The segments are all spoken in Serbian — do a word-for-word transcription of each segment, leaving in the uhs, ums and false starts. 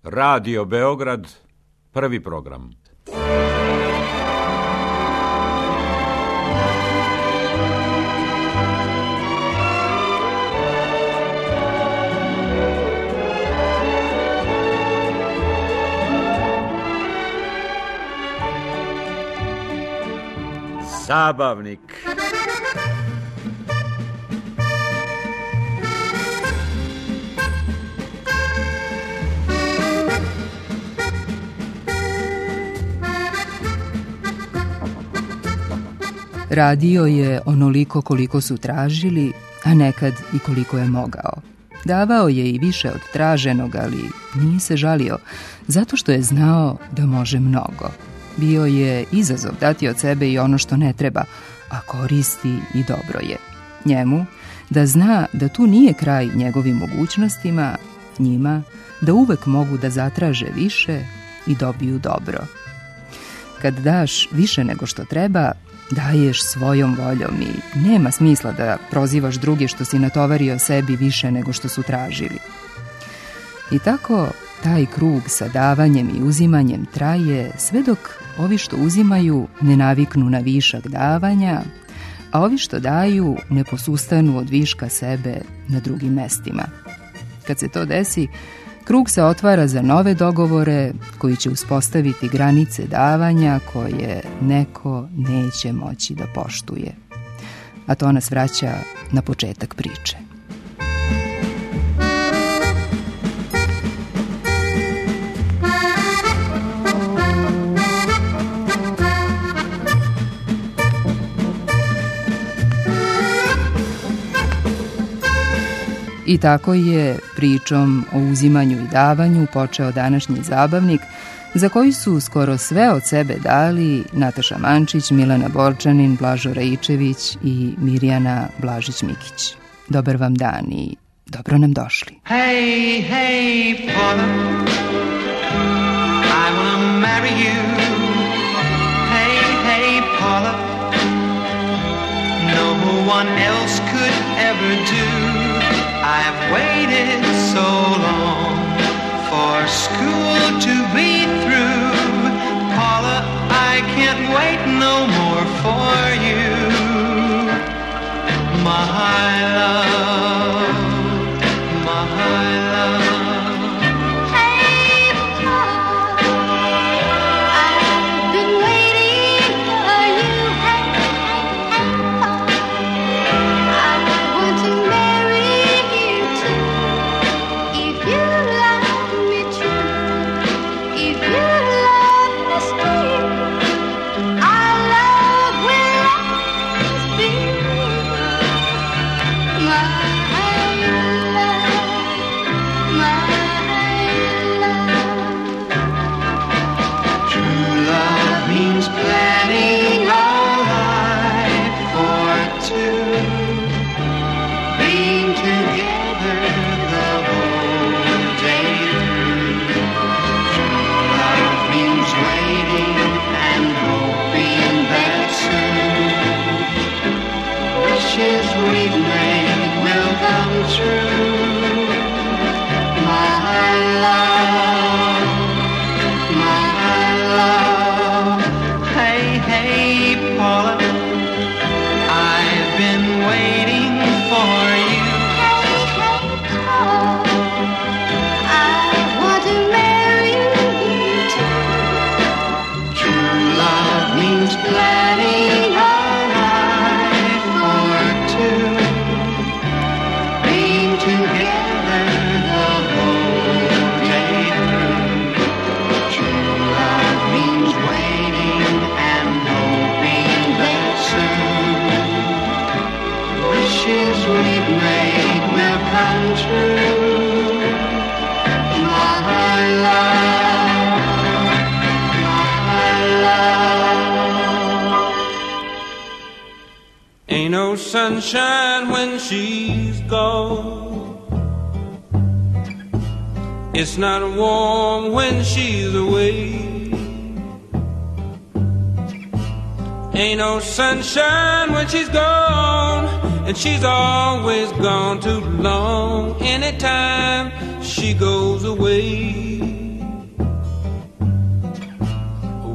Radio Beograd, prvi program. Zabavnik. Radio je onoliko koliko su tražili, a nekad i koliko je mogao. Davao je i više od traženog, ali nije se žalio, zato što je znao da može mnogo. Bio je izazov dati od sebe i ono što ne treba, a koristi i dobro je. Njemu da zna da tu nije kraj njegovim mogućnostima, njima da uvek mogu da zatraže više i dobiju dobro. Kad daš više nego što treba, daješ svojom voljom i nema smisla da prozivaš druge što si natovario sebi više nego što su tražili. I tako taj krug sa davanjem i uzimanjem traje sve dok ovi što uzimaju ne naviknu na višak davanja, a ovi što daju ne posustanu od viška sebe na drugim mestima. Kad se to desi, krug se otvara za nove dogovore koji će uspostaviti granice davanja koje neko neće moći da poštuje. A to nas vraća na početak priče. I tako je pričom o uzimanju i davanju počeo današnji zabavnik, za koji su skoro sve od sebe dali Nataša Mančić, Milena Borčanin, Blažo Raičević i Mirjana Blažić-Mikić. Dobar vam dan i dobro nam došli. Hey, hey, Paula, I wanna marry you. Hey, hey, Paula, no one else could ever do. I've waited so long for school to be through. Paula, I can't wait no more for you. My love, my love. Hey, Paula, I've been waiting for you. Hey, hey, Paula, I want to marry. Sunshine when she's gone. It's not warm when she's away. Ain't no sunshine when she's gone, and she's always gone too long. Anytime she goes away,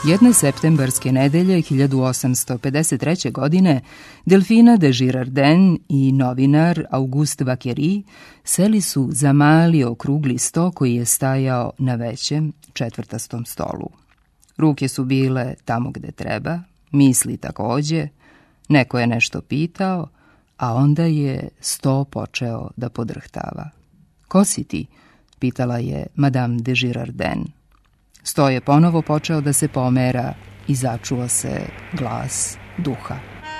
Jedne septembarske nedelje hiljadu osamsto pedeset treće. godine Delfina de Girardin i novinar Auguste Vaquerie seli su za mali okrugli sto koji je stajao na većem četvrtastom stolu. Ruke su bile tamo gde treba, misli takođe, neko je nešto pitao, a onda je sto počeo da podrhtava. Ko si ti? Pitala je Madame de Girardin. Sto je ponovo počeo da se pomera i začuo se glas duha.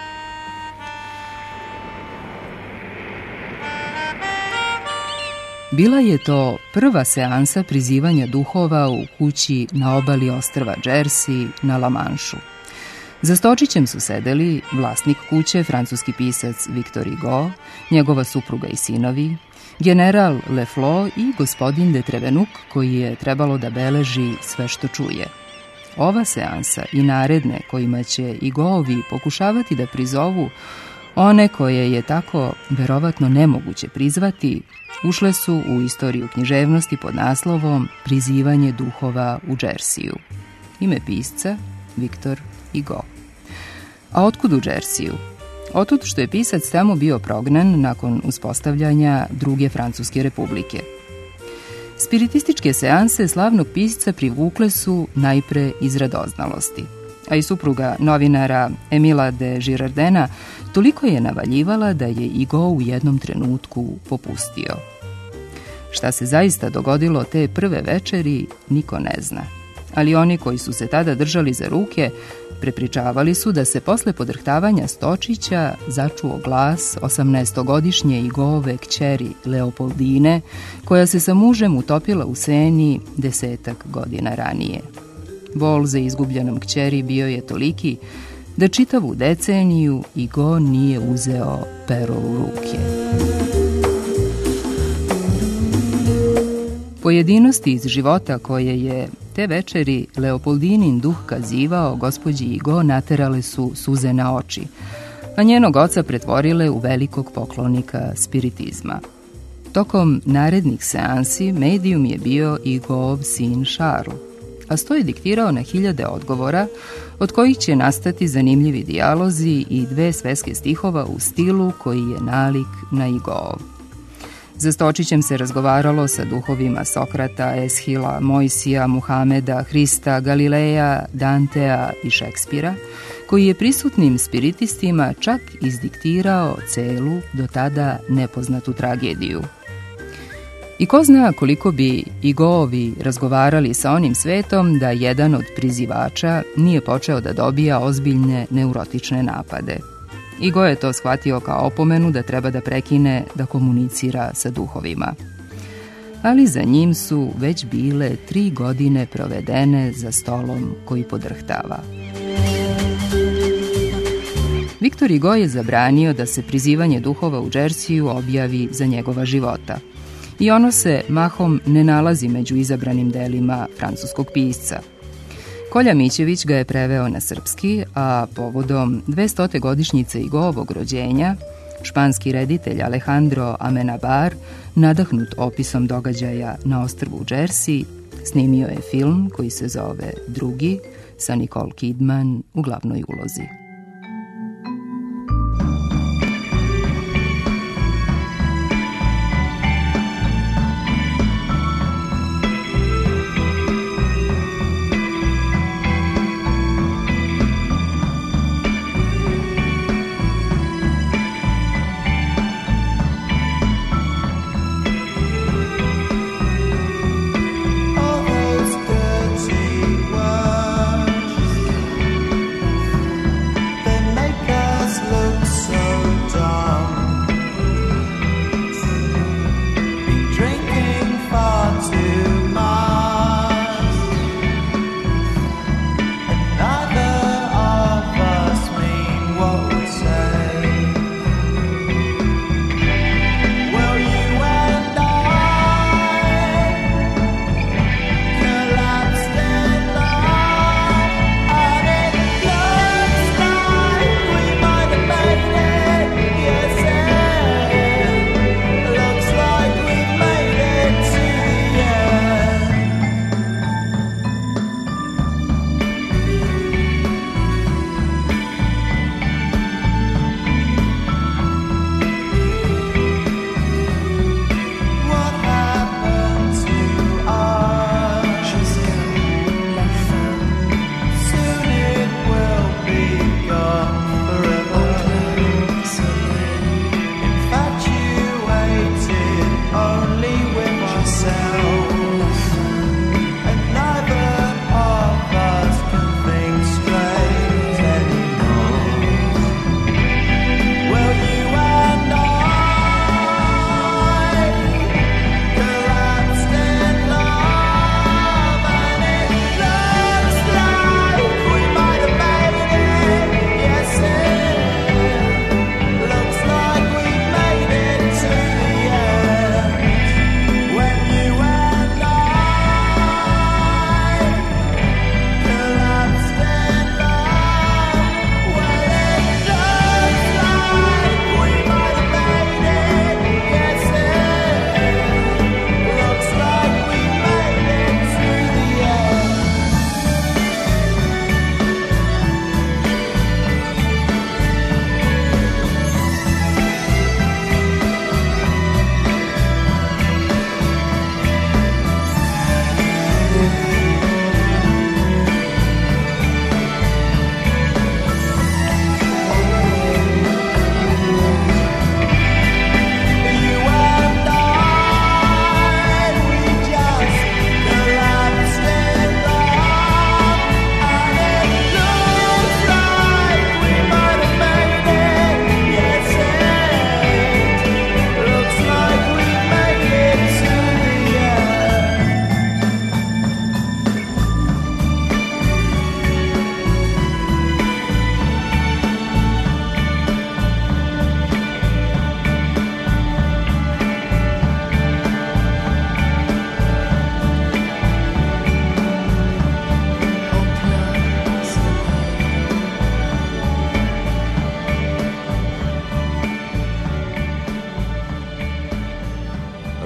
Bila je to prva seansa prizivanja duhova u kući na obali ostrva Jersey na La Manšu. Za stočićem su sedeli vlasnik kuće, francuski pisac Victor Hugo, njegova supruga i sinovi, general Leflo i gospodin de Trevenuk, koji je trebalo da beleži sve što čuje. Ova seansa i naredne kojima će Hugovi pokušavati da prizovu one koje je tako verovatno nemoguće prizvati, ušle su u istoriju književnosti pod naslovom Prizivanje duhova u Džersiju. Ime pisca Victor Hugo. A otkud u Džersiju? Otud što je pisac tamo bio prognan nakon uspostavljanja druge Francuske republike. Spiritističke seanse slavnog pisca privukle su najpre iz radoznalosti, a i supruga novinara Emila de Girardena toliko je navaljivala da je Hugo u jednom trenutku popustio. Šta se zaista dogodilo te prve večeri, niko ne zna, ali oni koji su se tada držali za ruke prepričavali su da se posle podrhtavanja Stočića začuo glas osamnaestogodišnje Hugoove kćeri Leopoldine, koja se sa mužem utopila u Seni desetak godina ranije. Bol za izgubljenom kćeri bio je toliki da čitavu deceniju Hugo nije uzeo pero u ruke. Pojedinosti iz života koje je te večeri Leopoldinin duh kazivao gospođi Hugo naterale su suze na oči, a njenog oca pretvorile u velikog poklonika spiritizma. Tokom narednih seansi medijum je bio Hugoov sin Charles, a sto je diktirao na hiljade odgovora, od kojih će nastati zanimljivi dijalozi i dve sveske stihova u stilu koji je nalik na Hugoov. Za Stočićem se razgovaralo sa duhovima Sokrata, Eshila, Mojsija, Muhameda, Hrista, Galileja, Dantea i Šekspira, koji je prisutnim spiritistima čak izdiktirao celu, do tada nepoznatu tragediju. I ko zna koliko bi Hugovi razgovarali sa onim svetom da jedan od prizivača nije počeo da dobija ozbiljne neurotične napade. Hugo je to shvatio kao opomenu da treba da prekine da komunicira sa duhovima. Ali za njim su već bile tri godine provedene za stolom koji podrhtava. Victor Hugo je zabranio da se prizivanje duhova u Džersiju objavi za njegova života. I ono se mahom ne nalazi među izabranim delima francuskog pisca. Kolja Mićević ga je preveo na srpski, a povodom dvestote godišnjice Hugoovog rođenja, španski reditelj Alejandro Amenabar, nadahnut opisom događaja na ostrvu Jersey, snimio je film koji se zove Drugi, sa Nicole Kidman u glavnoj ulozi. All those dirty words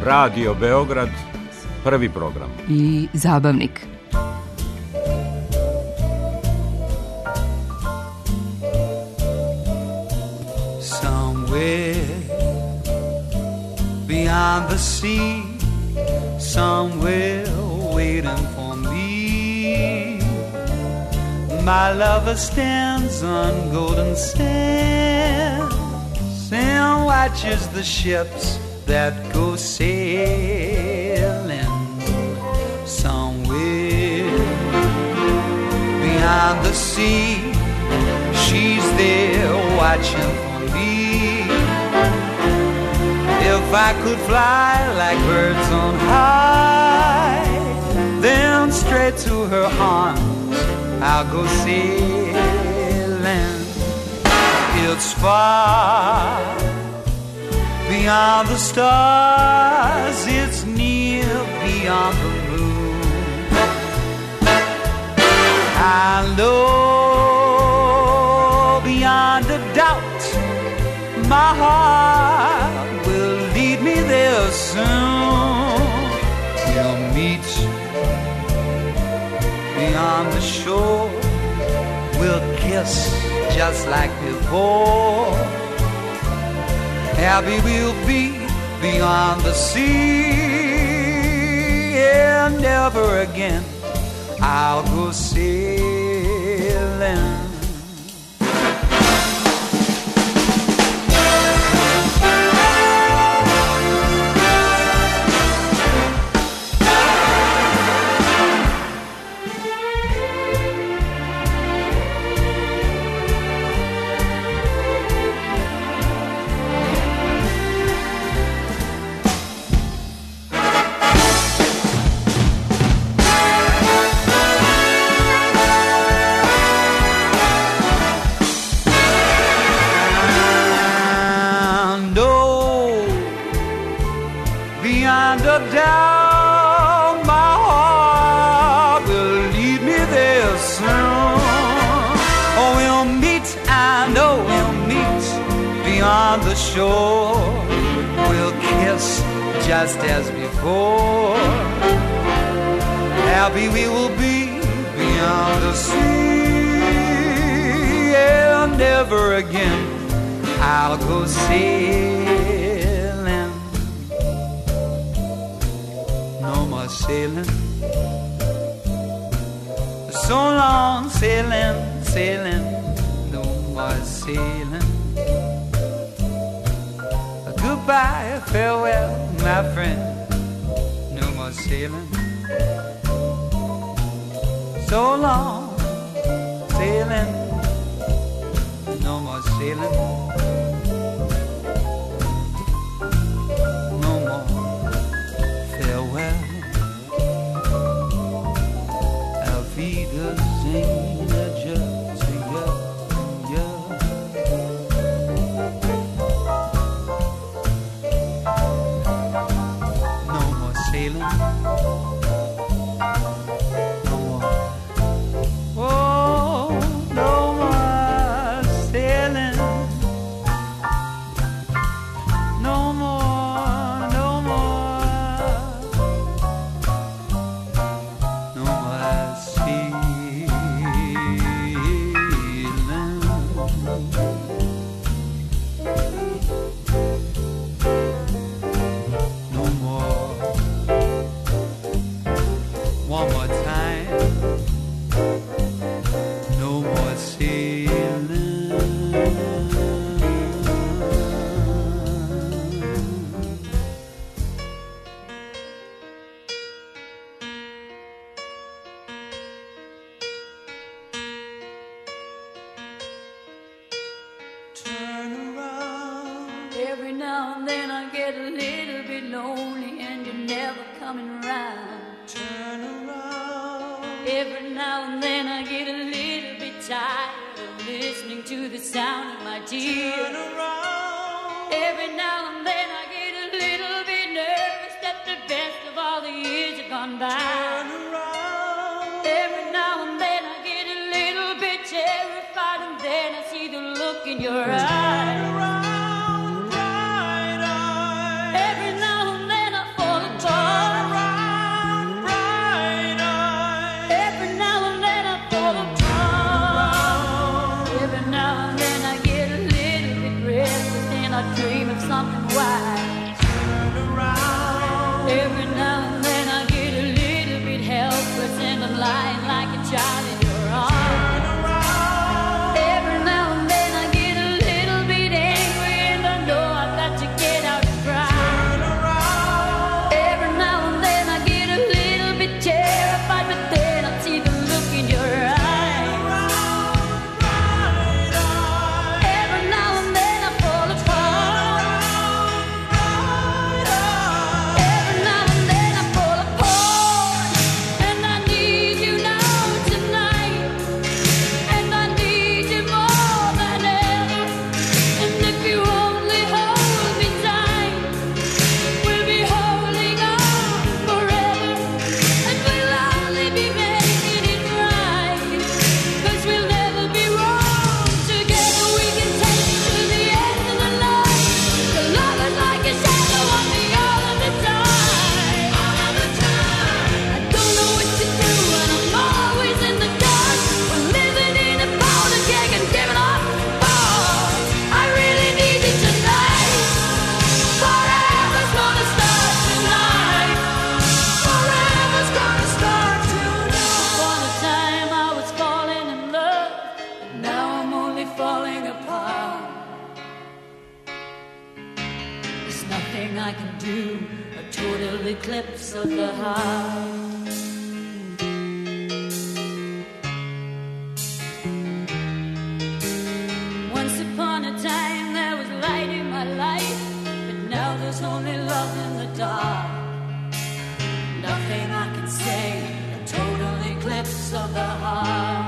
Radio Beograd, prvi program. I zabavnik. Somewhere beyond the sea, somewhere waiting for me, my lover stands on golden sands and watches the ships that go sailing. Somewhere beyond the sea, she's there watching for me. If I could fly like birds on high, then straight to her arms I'll go sailing. It's far beyond the stars, it's near beyond the moon. I know beyond a doubt my heart will lead me there soon. We'll meet beyond the shore, we'll kiss just like before. Happy we'll be beyond the sea, and never again I'll go sailing. Down, my heart will lead me there soon. Oh, we'll meet, I know we'll meet beyond the shore. We'll kiss just as before. Happy we will be beyond the sea, and never again I'll go sailing. No more sailing, so long sailing, sailing, no more sailing. Goodbye, farewell, my friend, no more sailing. So long sailing, no more sailing. No more farewell. Every now and then I get a little bit lonely and you're never coming around. Turn around. Every now and then I get a little bit tired of listening to the sound of my tears. Turn around. Every now and then I get a little bit nervous that the best of all the years have gone by. Turn around. Every now and then I get a little bit terrified, and then I see the look in your eyes. Turn around, bright eyes. Every now and then I fall do a total eclipse of the heart. Once upon a time there was light in my life, but now there's only love in the dark. Nothing I can say, a total eclipse of the heart.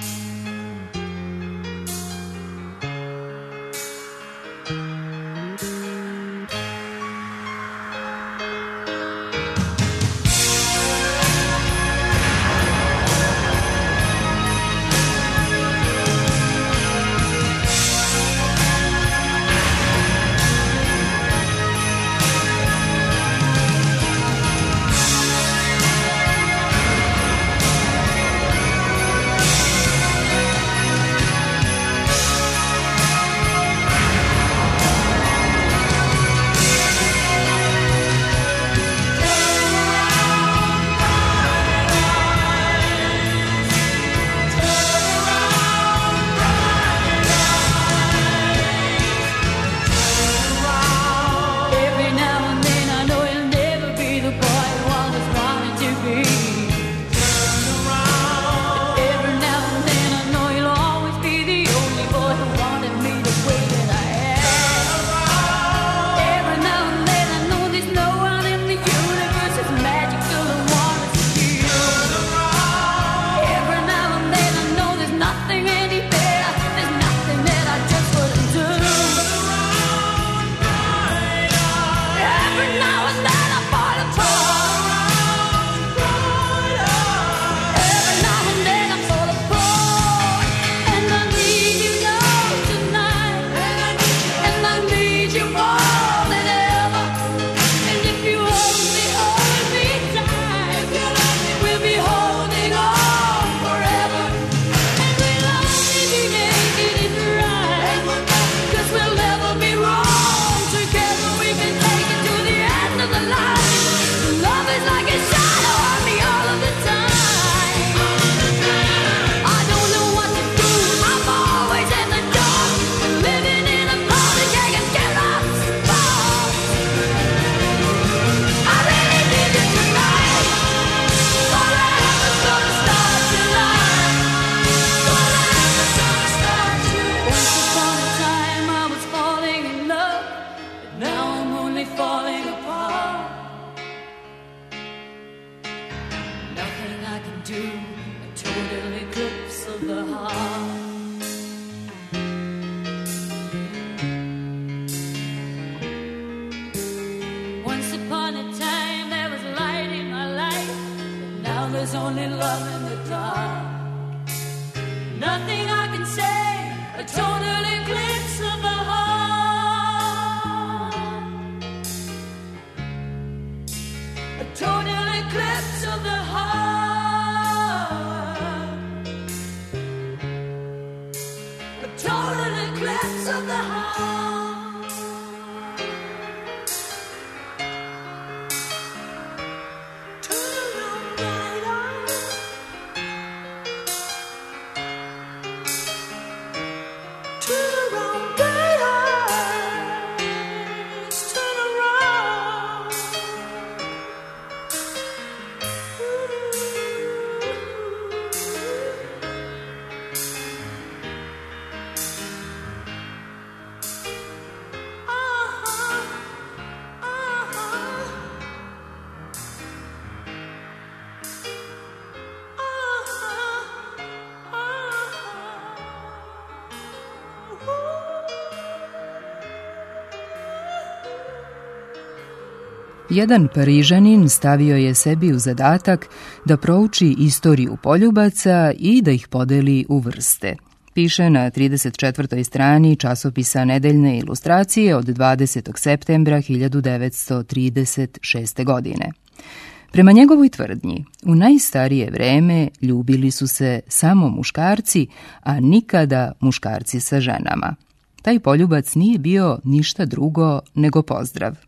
Jedan Parižanin stavio je sebi u zadatak da prouči istoriju poljubaca i da ih podeli u vrste. Piše na trideset četvrtoj strani časopisa Nedeljne ilustracije od dvadesetog septembra hiljadu devetsto trideset šeste. godine. Prema njegovoj tvrdnji, u najstarije vreme ljubili su se samo muškarci, a nikada muškarci sa ženama. Taj poljubac nije bio ništa drugo nego pozdrav.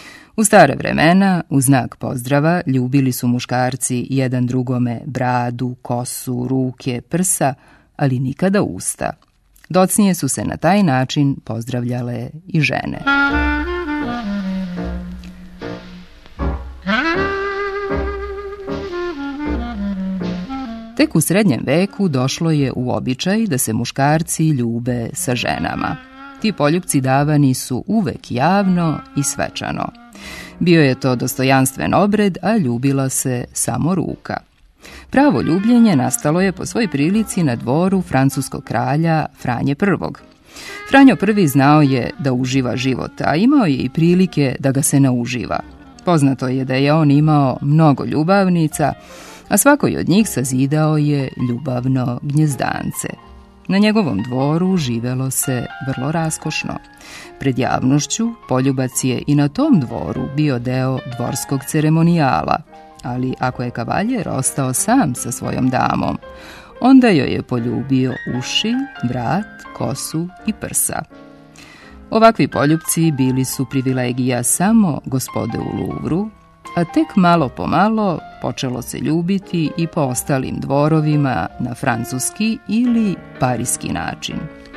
U stare vremena, u znak pozdrava, ljubili su muškarci jedan drugome bradu, kosu, ruke, prsa, ali nikada usta. Docnije su se na taj način pozdravljale i žene. Tek u srednjem veku došlo je u običaj da se muškarci ljube sa ženama. Ti poljupci davani su uvek javno i svečano. Bio je to dostojanstven obred, a ljubila se samo ruka. Pravo ljubljenje nastalo je po svoj prilici na dvoru francuskog kralja Franje prvog. Franjo prvi znao je da uživa život, a imao je i prilike da ga se nauživa. Poznato je da je on imao mnogo ljubavnica, a svakoj od njih sazidao je ljubavno gnjezdance. Na njegovom dvoru živelo se vrlo raskošno. Pred javnošću poljubac je i na tom dvoru bio deo dvorskog ceremonijala, ali ako je kavaljer ostao sam sa svojom damom, onda joj je poljubio uši, vrat, kosu i prsa. Ovakvi poljupci bili su privilegija samo gospode u Luvru, a tek malo po malo počelo se ljubiti i po ostalim dvorovima na francuski ili parijski način.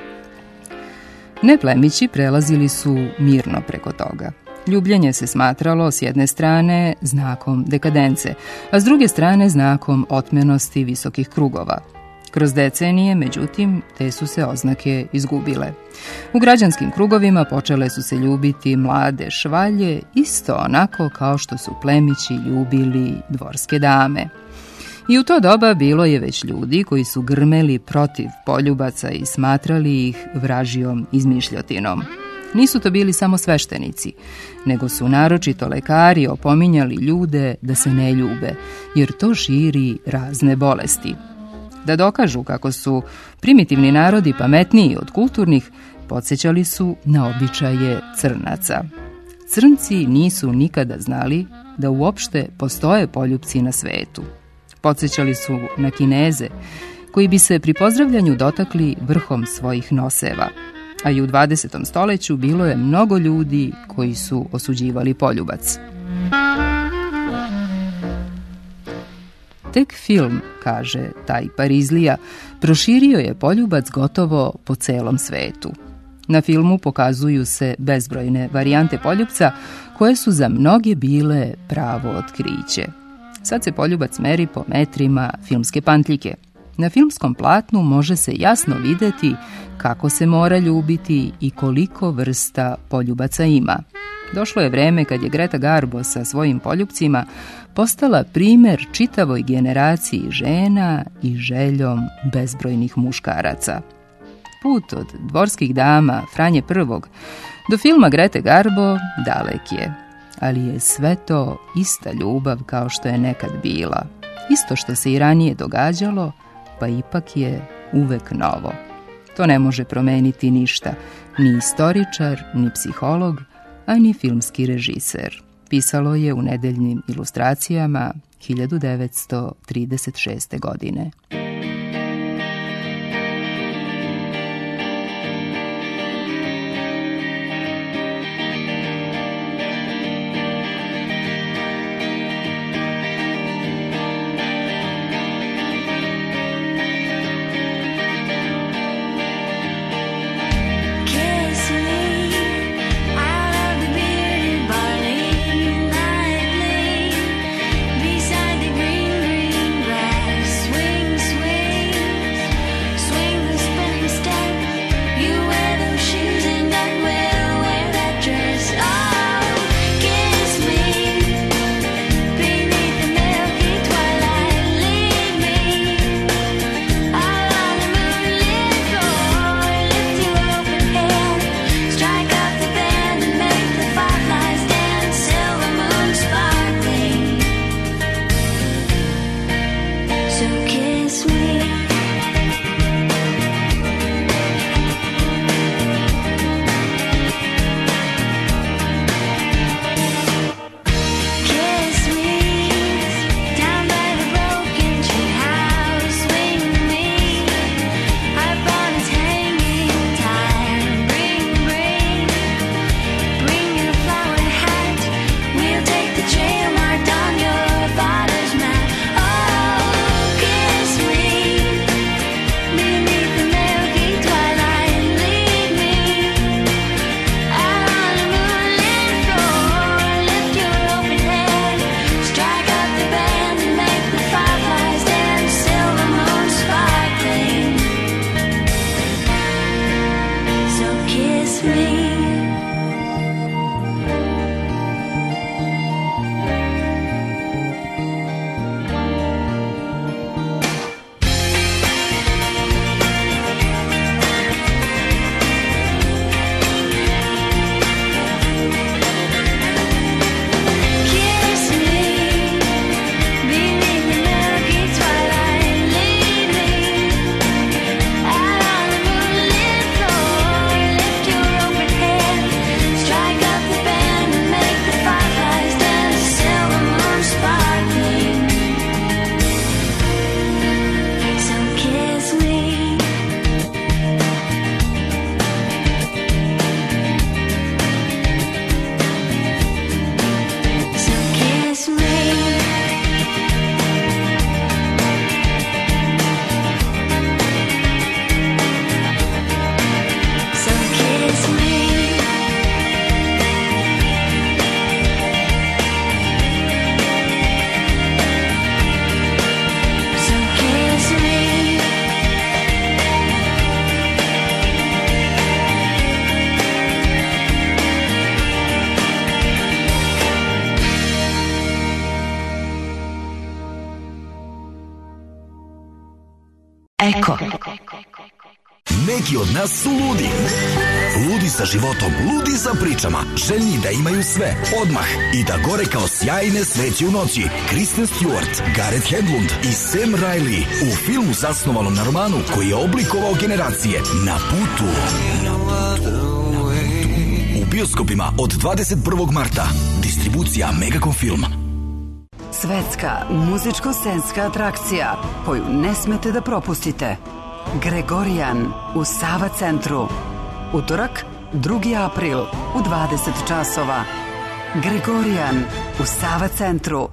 Neplemići prelazili su mirno preko toga. Ljubljenje se smatralo s jedne strane znakom dekadence, a s druge strane znakom otmenosti visokih krugova. Kroz decenije, međutim, te su se oznake izgubile. U građanskim krugovima počele su se ljubiti mlade švalje, isto onako kao što su plemići ljubili dvorske dame. I u to doba bilo je već ljudi koji su grmeli protiv poljubaca i smatrali ih vražijom izmišljotinom. Nisu to bili samo sveštenici, nego su naročito lekari opominjali ljude da se ne ljube, jer to širi razne bolesti. Da dokažu kako su primitivni narodi pametniji od kulturnih, podsjećali su na običaje crnaca. Crnci nisu nikada znali da uopšte postoje poljupci na svetu. Podsjećali su na Kineze, koji bi se pri pozdravljanju dotakli vrhom svojih noseva, a i u dvadesetom stoleću bilo je mnogo ljudi koji su osuđivali poljubac. Tek film, kaže taj Parizlija, proširio je poljubac gotovo po celom svetu. Na filmu pokazuju se bezbrojne varijante poljupca koje su za mnoge bile pravo otkriće. Sad se poljubac meri po metrima filmske pantljike. Na filmskom platnu može se jasno videti kako se mora ljubiti i koliko vrsta poljubaca ima. Došlo je vreme kad je Greta Garbo sa svojim poljupcima postala primer čitavoj generaciji žena i željom bezbrojnih muškaraca. Put od dvorskih dama Franje prvog do filma Grete Garbo dalek je, ali je sve to ista ljubav kao što je nekad bila. Isto što se i ranije događalo, pa ipak je uvek novo. To ne može promeniti ništa, ni istoričar, ni psiholog, a ni filmski režiser. Pisalo je u Nedeljnim ilustracijama hiljadu devetsto trideset šeste. godine. Strike up the band and make the fireflies dance, silver moon Eko. Neki od nas su ludi. Ludi sa životom, ludi sa pričama, željni da imaju sve, odmah i da gore kao sjajne sveće u noći. Kristen Stewart, Gareth Hedlund i Sam Riley u filmu zasnovanom na romanu koji je oblikovao generacije Na putu. U bioskopima od dvadeset prvog marta. Distribucija Megacom Film. Svetska muzičko-scenska atrakcija koju ne smete da propustite. Gregorijan u Sava centru. Utorak, drugi april u dvadeset časova. Gregorijan u Sava centru.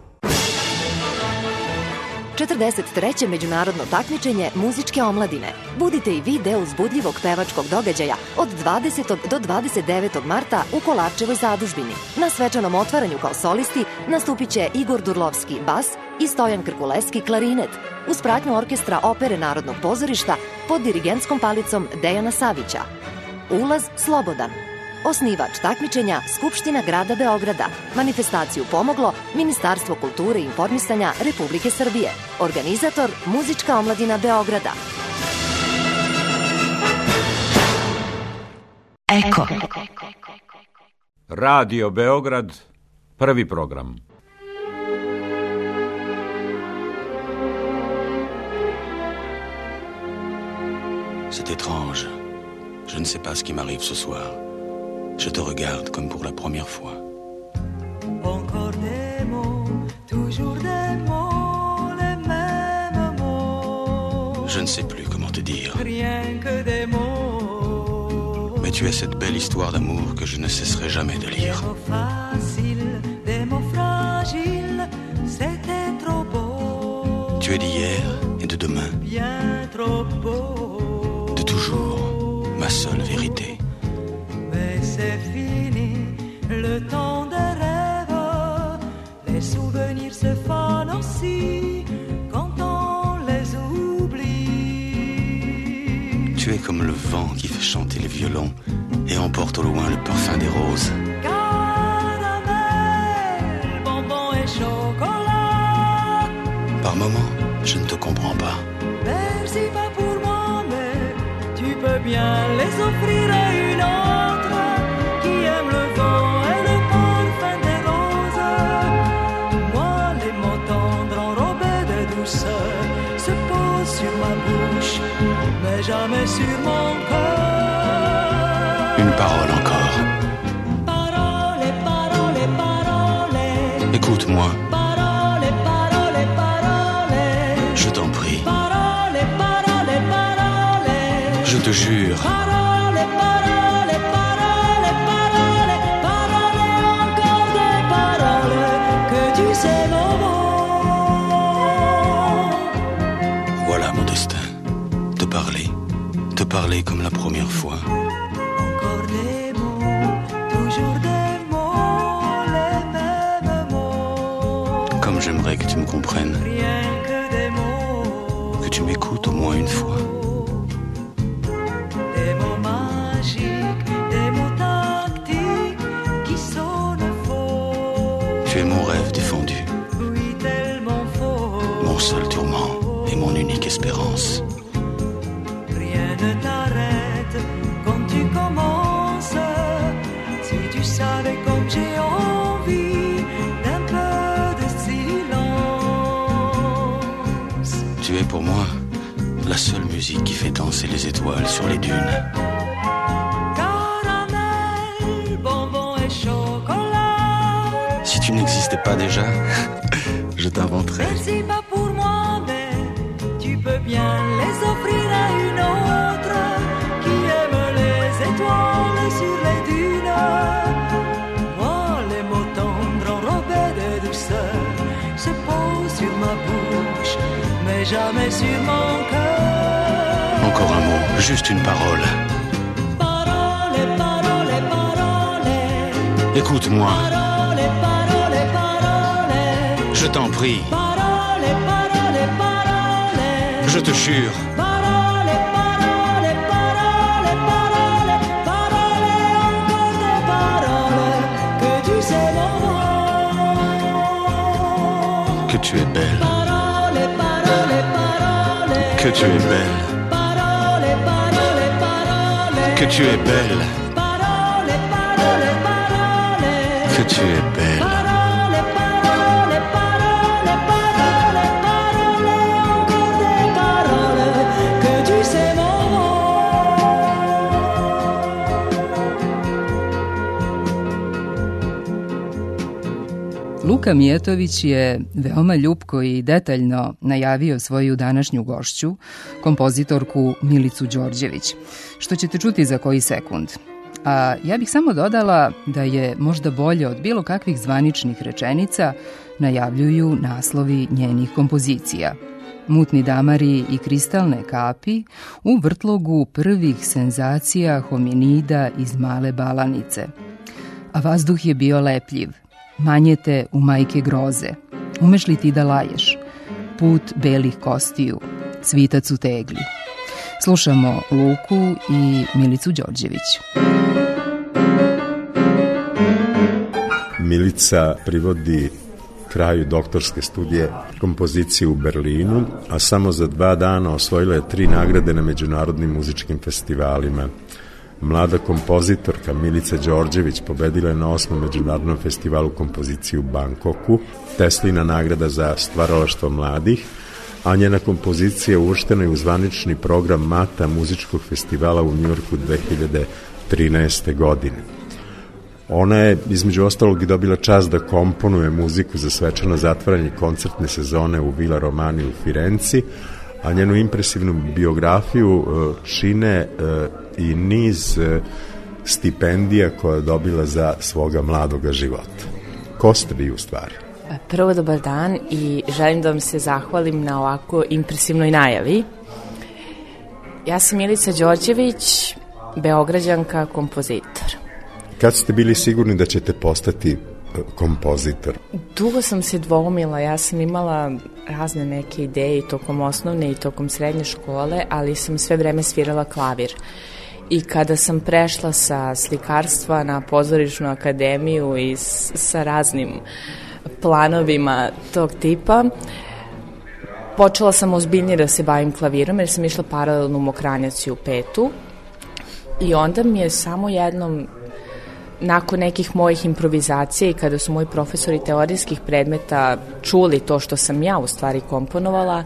četrdeset treće međunarodno takmičenje muzičke omladine. Budite i vi deo uzbudljivog pevačkog događaja od dvadesetog do dvadeset devetog marta u Kolarčevoj zadužbini. Na svečanom otvaranju kao solisti nastupit će Igor Durlovski bas i Stojan Krkuleski klarinet uz pratnju orkestra Opere Narodnog pozorišta pod dirigentskom palicom Dejana Savića. Ulaz slobodan. Osnivač takmičenja Skupština grada Beograda. Manifestaciju pomoglo Ministarstvo kulture i informisanja Republike Srbije. Organizator Muzička omladina Beograda. Eko. Radio Beograd, prvi program. C'est étrange. Je ne sais pas ce qui m'arrive ce soir. Je te regarde comme pour la première fois. Encore des mots, toujours des mots, les mêmes mots. Je ne sais plus comment te dire. Rien que des mots. Mais tu es cette belle histoire d'amour que je ne cesserai jamais de lire. Des mots faciles, des mots fragiles, c'était trop beau. Tu es d'hier et de demain. Bien trop beau. De toujours, ma seule vérité. Mais c'est fini, le temps des rêves. Les souvenirs se fanent aussi quand on les oublie. Tu es comme le vent qui fait chanter les violons et emporte au loin le parfum des roses. Caramel, bonbon et chocolat. Par moments, je ne te comprends pas. Merci pas pour moi, mais tu peux bien les offrir à une autre qui aime le vent et le parfum des roses. Moi, les mots tendres enrobés de douceur se posent sur ma bouche, mais jamais sur mon cœur. Une parole encore. Parole, parole, parole. Écoute-moi. Parole, parole, parole. Je t'en prie. Parole, parole, parole. Je te jure. Parole, parole, parole, parole. Parole, encore des paroles que tu sais mon mot. Voilà mon destin. Te parler. Te parler comme la première fois. Encore des mots, toujours des mots, les mêmes mots. Comme j'aimerais que tu me comprennes. Rien que des mots. Que tu m'écoutes au moins une fois. Des mots magiques, des mots tactiques qui sonnent faux. Tu es mon rêve défendu. Oui, tellement faux. Mon seul tourment et mon unique espérance. Rien ne t'arrête quand tu commences. Si tu savais comme j'ai envie d'un peu de silence. Tu es pour moi la seule musique qui fait danser les étoiles sur les dunes. Caramel, bonbon et chocolat. Si tu n'existais pas déjà, je t'inventerais. Merci pas pour moi, mais tu peux bien les offrir à une autre qui aime les étoiles sur les dunes. Moi, les mots tendres enrobés de douceur se posent sur ma bouche, mais jamais sur mon cœur. Encore un mot, juste une parole. Parole, parole, parole. Écoute-moi. Parole, parole, parole. Je t'en prie. Parole, parole, parole. Je te jure. Parole, parole, parole, parole. Parole, encore des paroles que tu sais mon mot. Que tu es belle. Parole, parole, parole. Que tu es belle. Que tu es belle. Que tu es belle. Luka Mijetović je veoma ljupko i detaljno najavio svoju današnju gošću, kompozitorku Milicu Đorđević, što ćete čuti za koji sekund. A ja bih samo dodala da je možda bolje od bilo kakvih zvaničnih rečenica najavljuju naslovi njenih kompozicija. Mutni damari i kristalne kapi u vrtlogu prvih senzacija hominida iz Male Balanice. A vazduh je bio lepljiv. Manjete u majke groze, umeš li ti da laješ, put belih kostiju, svitac u tegli. Slušamo Luku i Milicu Đorđević. Milica privodi kraju doktorske studije kompoziciju u Berlinu, a samo za dva dana osvojila je tri nagrade na međunarodnim muzičkim festivalima. Mlada kompozitorka Milica Đorđević pobedila je na osmom međunarodnom festivalu kompozicije u Bangkoku, Teslina nagrada za stvaralaštvo mladih, a njena kompozicija uvrštena je u zvanični program Mata muzičkog festivala u Njujorku dve hiljade trinaeste. godine. Ona je između ostalog i dobila čast da komponuje muziku za svečano zatvaranje koncertne sezone u Villa Romani u Firenci, a njenu impresivnu biografiju čine i niz stipendija koje je dobila za svoga mladoga života. Ko ste vi u stvari? Prvo, dobar dan i želim da vam se zahvalim na ovako impresivnoj najavi. Ja sam Milica Đorđević, Beograđanka, kompozitor. Kad ste bili sigurni da ćete postati kompozitor? Dugo sam se dvoumila, ja sam imala razne neke ideje i tokom osnovne i tokom srednje škole, ali sam sve vreme svirala klavir. I kada sam prešla sa slikarstva na pozorišnu akademiju i s, sa raznim planovima tog tipa, počela sam ozbiljnije da se bavim klavirom jer sam išla paralelno u Mokranjac i u Petu. I onda mi je samo jednom, nakon nekih mojih improvizacija i kada su moji profesori teorijskih predmeta čuli to što sam ja u stvari komponovala,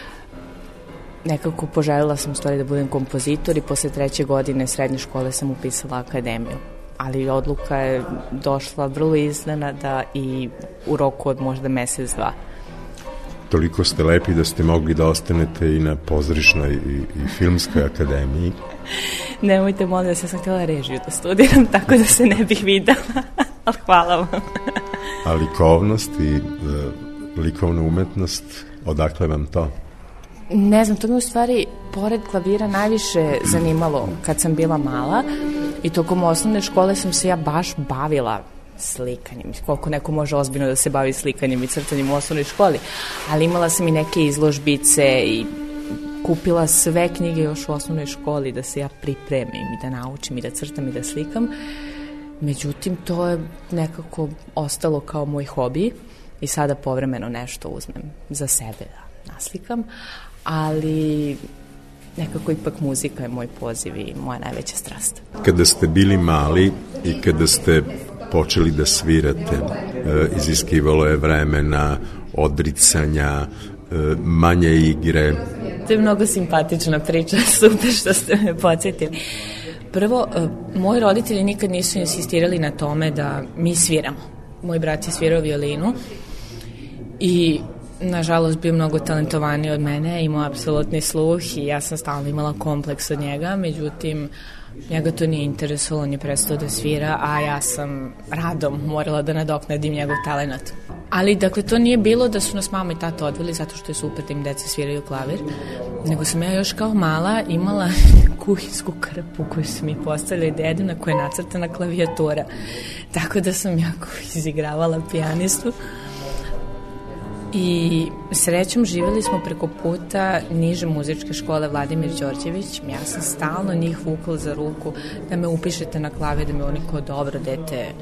nekako poželjela sam u stvari da budem kompozitor i posle treće godine srednje škole sam upisala akademiju. Ali odluka je došla vrlo iznenada i u roku od možda mesec, dva. Toliko ste lepi da ste mogli da ostanete i na pozorišnoj i, i filmskoj akademiji. Nemojte, molim vas, ja sam htjela režiju da studiram, tako da se ne bih videla, ali hvala vam. A likovnost i e, likovna umetnost, odakle vam to? Ne znam, to me u stvari, pored klavira, najviše zanimalo kad sam bila mala i tokom osnovne škole sam se ja baš bavila slikanjem. Koliko neko može ozbiljno da se bavi slikanjem i crtanjem u osnovnoj školi, ali imala sam i neke izložbice i kupila sve knjige još u osnovnoj školi da se ja pripremim i da naučim i da crtam i da slikam. Međutim, to je nekako ostalo kao moj hobi i sada povremeno nešto uzmem za sebe da naslikam, ali nekako ipak muzika je moj poziv i moja najveća strast. Kada ste bili mali i kada ste počeli da svirate, iziskivalo je vremena, odricanja, manje igre. To je mnogo simpatična priča, super što ste me podsjetili. Prvo, moji roditelji nikad nisu insistirali na tome da mi sviramo. Moj brat je svirao violinu i nažalost bio mnogo talentovaniji od mene, imao apsolutni sluh i ja sam stalno imala kompleks od njega, međutim njega to nije interesovalo, on je prestao da svira, a ja sam radom morala da nadoknadim njegov talenat. Ali, dakle, to nije bilo da su nas mama i tata odveli zato što je super da im deca sviraju klavir, nego sam ja još kao mala imala kuhinsku krpu koju su mi postavili dedu na kojoj je nacrtana klavijatura. Tako da sam jako izigravala pijanistu. I srećom živjeli smo preko puta niže muzičke škole Vladimir Đorđević. Ja sam stalno njih vukla za ruku da me upišete na klavir, da me oni kao dobro dete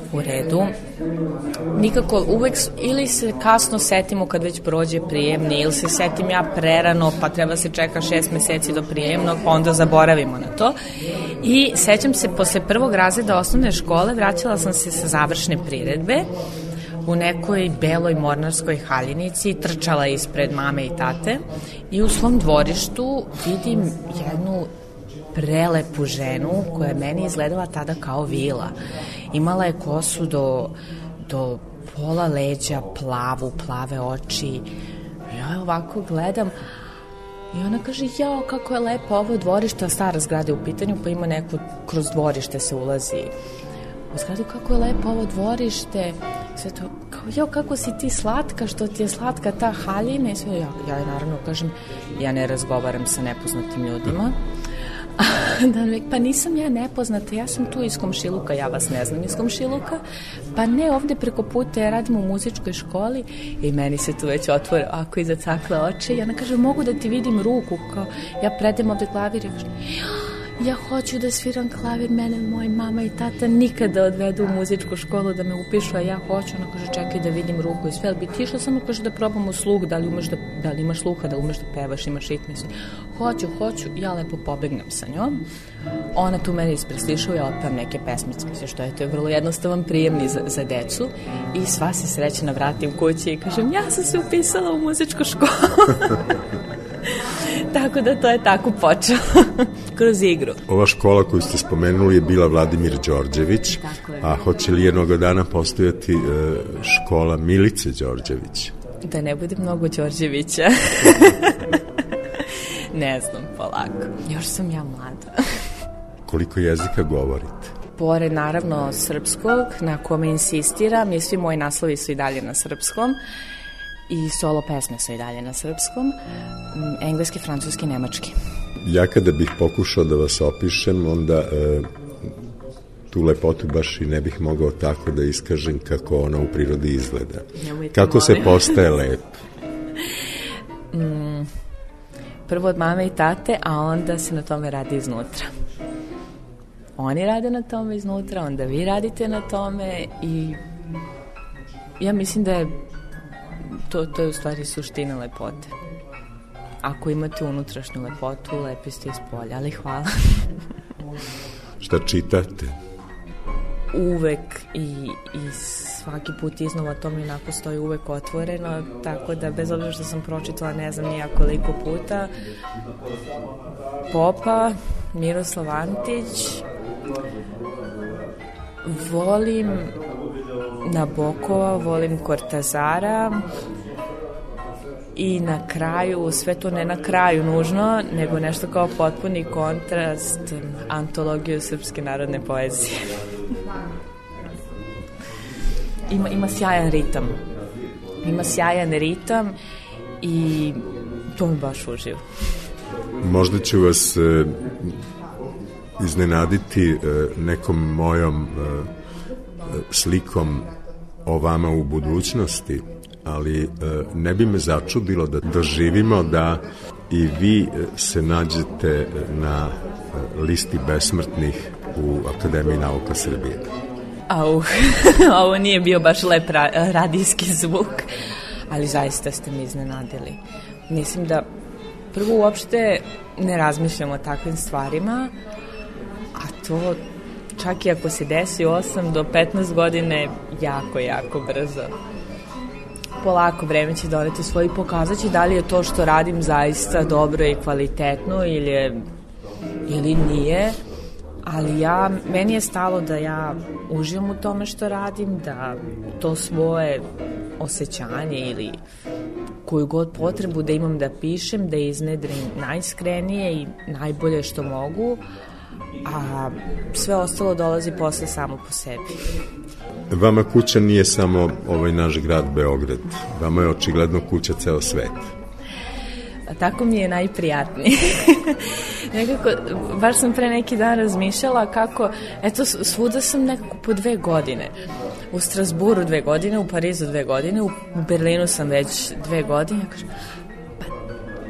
u redu. Nikako, uvek s- ili se kasno setimo kad već prođe prijemni, ili se setim ja prerano, pa treba se čeka šest meseci do prijemnog, pa onda zaboravimo na to. I sećam se, posle prvog razreda osnovne škole vraćala sam se sa završne priredbe u nekoj beloj mornarskoj haljinici, trčala ispred mame i tate i u svom dvorištu vidim jednu prelepu ženu koja je meni izgledala tada kao vila. Imala je kosu do, do pola leđa, plavu, plave oči. Ja ovako gledam i ona kaže, jao, kako je lepo ovo dvorište, a stara zgrada je u pitanju, pa ima neko, kroz dvorište se ulazi u zgradu, kako je lepo ovo dvorište, sve to, kao, jao, kako si ti slatka, što ti je slatka ta haljina, i sve, ja, ja naravno kažem, ja ne razgovaram sa nepoznatim ljudima. Da, pa nisam ja nepoznata, ja sam tu iz komšiluka, ja vas ne znam iz komšiluka, pa ne, ovde preko puta ja radim u muzičkoj školi i meni se tu već otvore ako iza cakle oči i ona kaže, mogu da ti vidim ruku, kao ja predem ovde klavir i kažem, ja hoću da sviram klavir, mene moja mama i tata nikada odvedu u muzičku školu da me upišu, a ja hoću. Ona kaže, čekaj da vidim ruku i sve, ali bi ti išla samo, kaže, da probamo sluh, da li, umeš da, da li imaš sluha, da umeš da pevaš, imaš ritme, sve. Hoću, hoću, ja lepo pobegnem sa njom. Ona tu mene ispreslišava, ja otpevam neke pesmice, mislim što je, to je vrlo jednostavan prijemni za, za decu i sva se srećna vratim kući i kažem, ja sam se upisala u muzičku školu. Tako da to je tako počelo, kroz igru. Ova škola koju ste spomenuli je bila Vladimir Đorđević, a hoće li jednog dana postojati e, škola Milice Đorđević? Da ne bude mnogo Đorđevića. Ne znam, polako. Još sam ja mlada. Koliko jezika govorite? Pored, naravno, srpskog, na kome insistiram, i svi moji naslovi su i dalje na srpskom, i solo pesme su i dalje na srpskom, engleski, francuski, nemački. Ja kada bih pokušao da vas opišem, onda e, tu lepotu baš i ne bih mogao tako da iskažem kako ona u prirodi izgleda. Nemojte, kako se molim. postaje lep? Mm, prvo od mame i tate, a onda se na tome radi iznutra. Oni rade na tome iznutra, onda vi radite na tome i ja mislim da je to, to je u stvari suština lepote. Ako imate unutrašnju lepotu, lepi ste iz polja, ali hvala. Šta čitate? Uvek i, i svaki put iznova to mi onako stoji uvek otvoreno, tako da bez obzira što sam pročitala ne znam nija koliko puta, Popa, Miroslav Antić, volim Nabokova, volim Kortazara i na kraju, sve to ne na kraju nužno, nego nešto kao potpuni kontrast, antologiju srpske narodne poezije. Ima, ima sjajan ritam. Ima sjajan ritam i to mi baš uživo. Možda ću vas e, iznenaditi e, nekom mojom e, slikom o vama u budućnosti, ali e, ne bi me začudilo da doživimo da i vi se nađete na e, listi besmrtnih u Akademiji nauka Srbije. Au, ovo nije bio baš lep ra radijski zvuk, ali zaista ste mi iznenadili. Mislim da prvo uopšte ne razmišljamo o takvim stvarima, a to čak i ako se desi osam do petnaest godine jako, jako brzo. Polako vreme će doneti svoj i pokazat će da li je to što radim zaista dobro i kvalitetno ili, je, ili nije. Ali ja, meni je stalo da ja uživam u tome što radim, da to svoje osjećanje ili koju god potrebu da imam da pišem, da iznedrim najiskrenije i najbolje što mogu, a sve ostalo dolazi posle samo po sebi. Vama kuća nije samo ovaj naš grad Beograd, vama je očigledno kuća ceo svet. A tako mi je najprijatnije. Nekako, baš sam pre neki dan razmišljala kako, eto, svuda sam nekako po dve godine. U Strasburu dve godine, u Parizu dve godine, u Berlinu sam već dve godine. Kažem, pa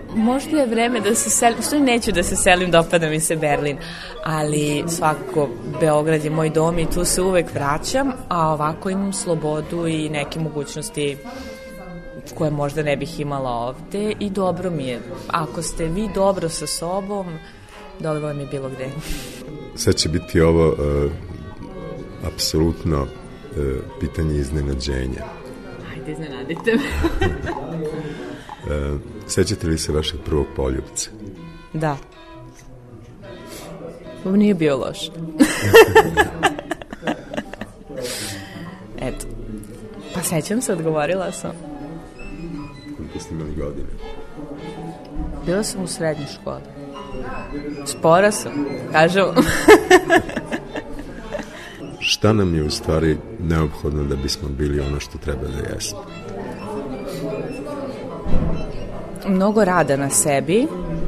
možda je vreme da se selim, što neću da se selim, dopada mi se Berlin, ali svakako Beograd je moj dom i tu se uvek vraćam, a ovako imam slobodu i neke mogućnosti koje možda ne bih imala ovde i dobro mi je. Ako ste vi dobro sa sobom, dobro vam je bilo gde. Sad će biti ovo uh, apsolutno uh, pitanje iznenađenja. Ajde, iznenadite me. uh, sećate li se vašeg prvog poljubca? Da. Ovo nije bio loš. Eto. Pa sećam se, odgovorila sam. Koliko ste imali godine? Bila sam u srednjoj školi. Spora sam, kažem. Šta nam je u stvari neophodno da bismo bili ono što treba da jesmo? Mnogo rada na sebi,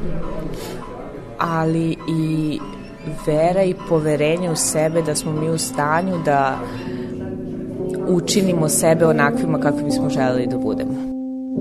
ali i vera i poverenje u sebe da smo mi u stanju da učinimo sebe onakvima kakvi bismo želeli da budemo.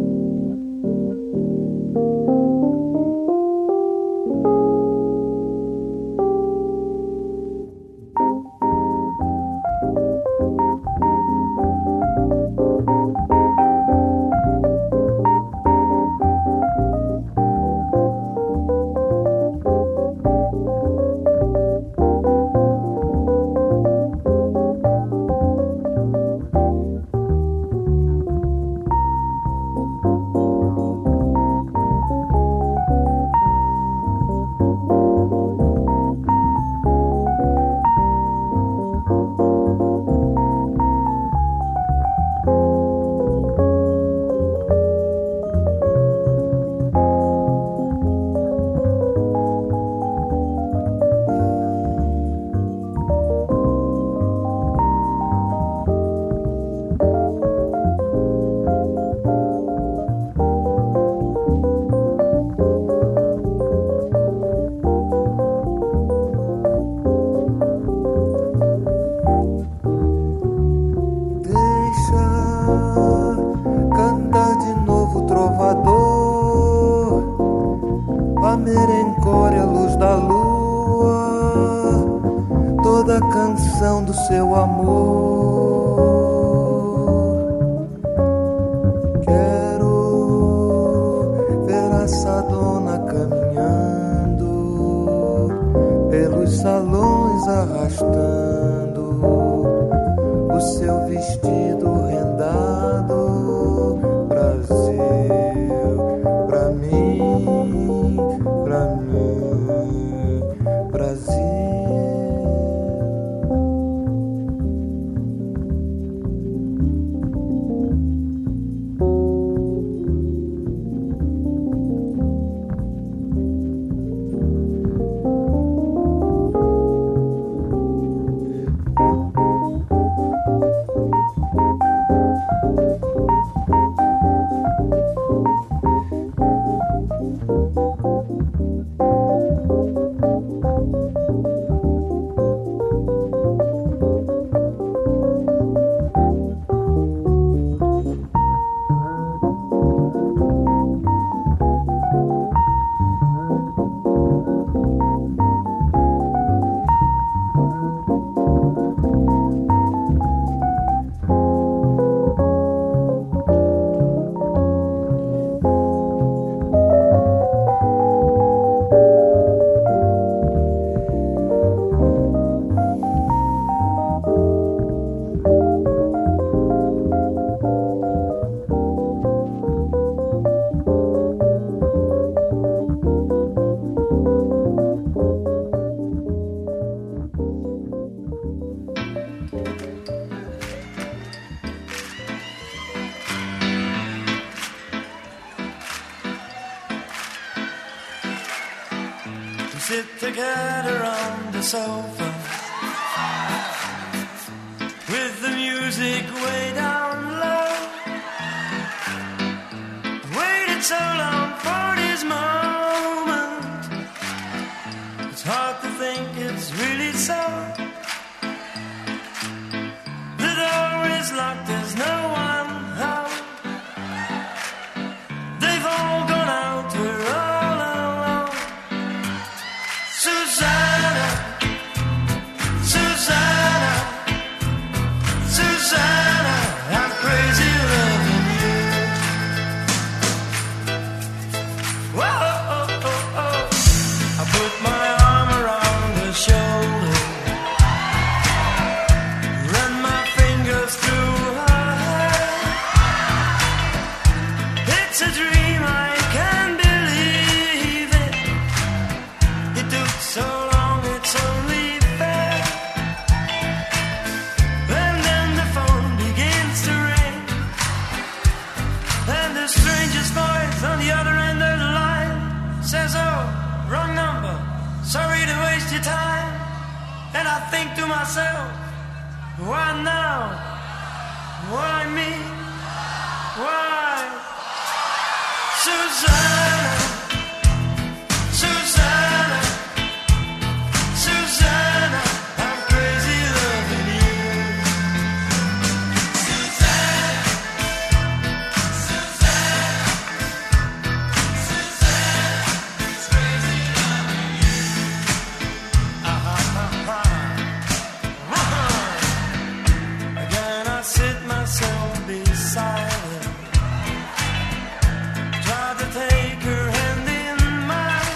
Sit together on the sofa with the music way down low. Waited so long for this moment. It's hard to think it's really so. The door is locked, there's no one home. They've all gone out, we're it's a dream, I can't believe it. It took so long, it's only fair. And then the phone begins to ring, and the strangest voice on the other end of the line says, oh, wrong number, sorry to waste your time. And I think to myself, why now? Why me? Why? Susanna, Susanna, Susanna, I'm crazy loving you. Susanna, Susanna, Susanna, it's crazy loving you. Again I sit myself beside her, try to take her hand in mine.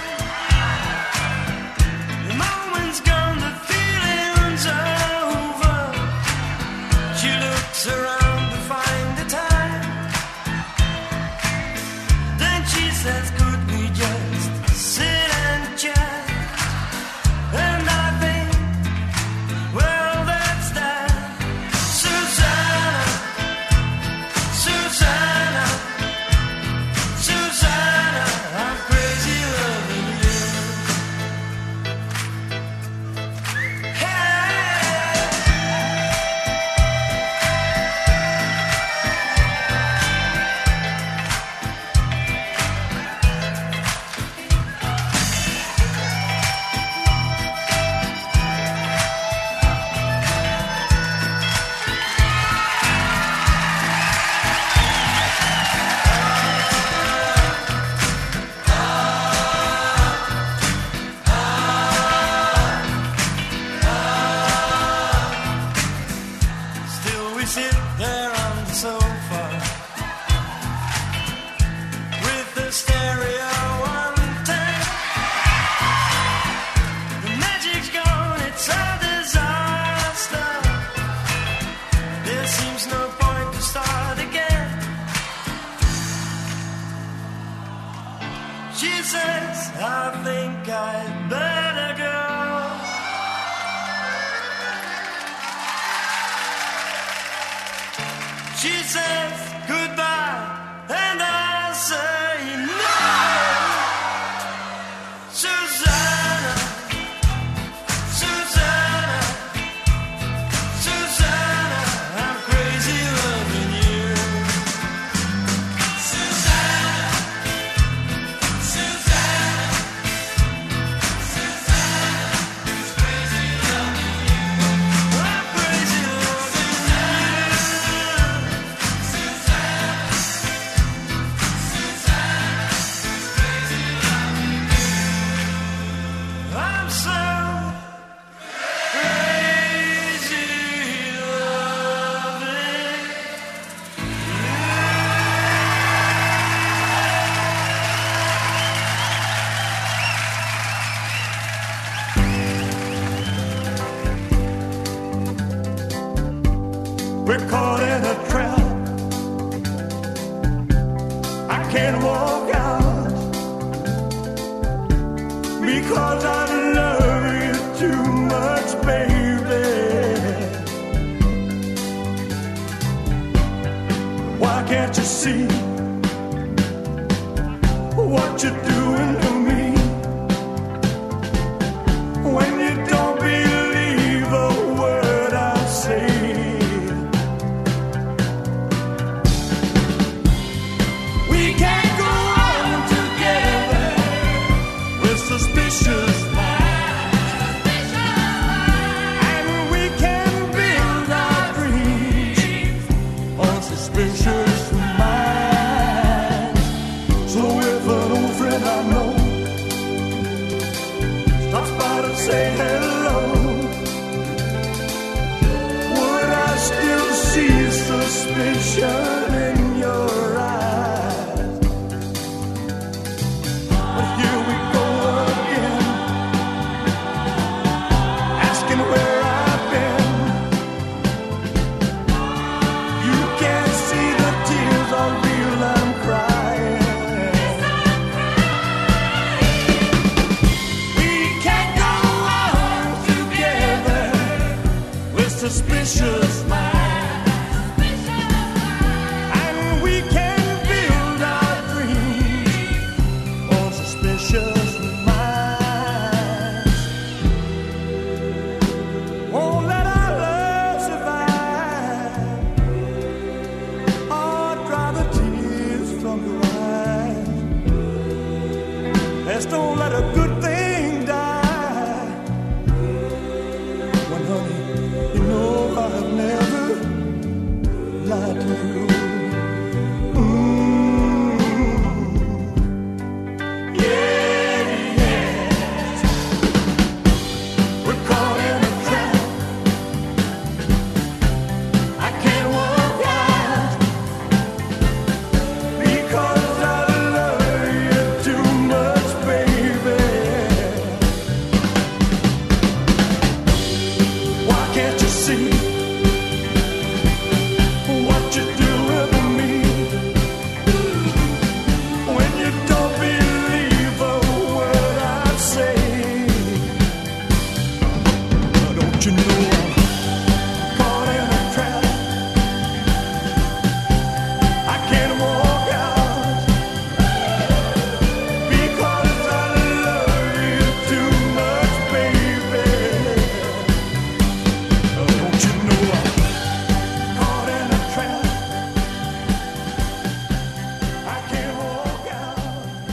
The moment's gone, the feeling's over. She looks around to find the time, then she says, could we just sit and chat? And I think, well, that's that. Susanna, Susanna, Susanna, I'm crazy loving you. Still we sit there on the sofa with the stereo on ten. The magic's gone, it's a disaster. There seems no point to start again. She says, I think I'd better go. She says goodbye, and I say no. Susanna, Susanna, Susanna, I'm crazy loving you. Susanna, Susanna, Susanna, it's crazy loving you. I'm crazy loving you. I'm so crazy loving. We're caught in a trap. I can't walk out because I love you too much, baby. Why can't you see what you're doing to me? When you don't believe a word I say, we can't go on together with suspicious minds, and we can build our dreams on suspicious minds. So if an old friend I know stops by to say hello, would I still see suspicion in your eyes? But here we go again, asking where I've been. You can't see the tears I feel I'm crying.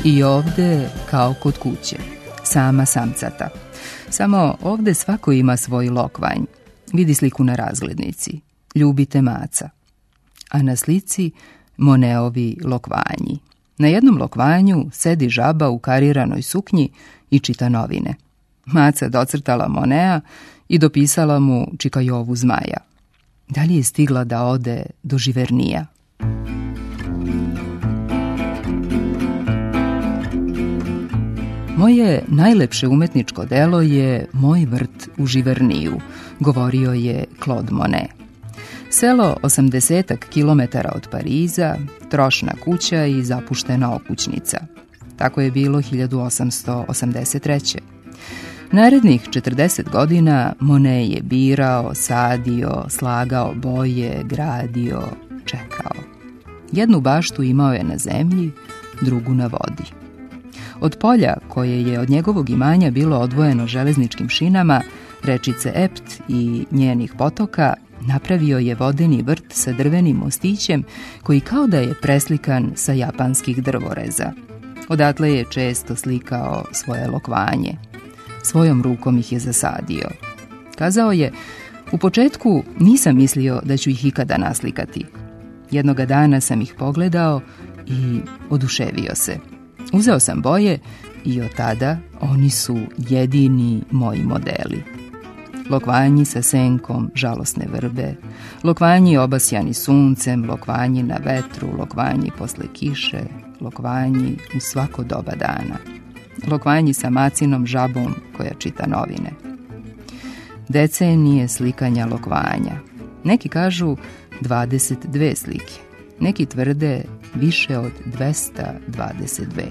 I ovde kao kod kuće, sama samcata. Samo ovde svako ima svoj lokvanj. Vidi sliku na razglednici. Ljubite maca. A na slici Moneovi lokvanji. Na jednom lokvanju sedi žaba u kariranoj suknji i čita novine. Maca docrtala Monea i dopisala mu čikajovu zmaja. Da li je stigla da ode do Živernija? Moje najlepše umetničko delo je Moj vrt u Živerniju, govorio je Claude Monet. Selo osamdesetak kilometara od Pariza, trošna kuća i zapuštena okućnica. Tako je bilo hiljadu osamsto osamdeset treće. Narednih četrdeset godina Monet je birao, sadio, slagao boje, gradio, čekao. Jednu baštu imao je na zemlji, drugu na vodi. Od polja, koje je od njegovog imanja bilo odvojeno železničkim šinama, rečice Ept i njenih potoka, napravio je vodeni vrt sa drvenim mostićem koji kao da je preslikan sa japanskih drvoreza. Odatle je često slikao svoje lokvanje. Svojom rukom ih je zasadio. Kazao je, u početku nisam mislio da ću ih ikada naslikati. Jednoga dana sam ih pogledao i oduševio se. Uzeo sam boje i od tada oni su jedini moji modeli. Lokvanji sa senkom žalosne vrbe, lokvanji obasjani suncem, lokvanji na vetru, lokvanji posle kiše, lokvanji u svako doba dana. Lokvanji sa macinom žabom koja čita novine. Decenije slikanja lokvanja. Neki kažu dvadeset dve slike. Neki tvrde više od dvesta dvadeset dve.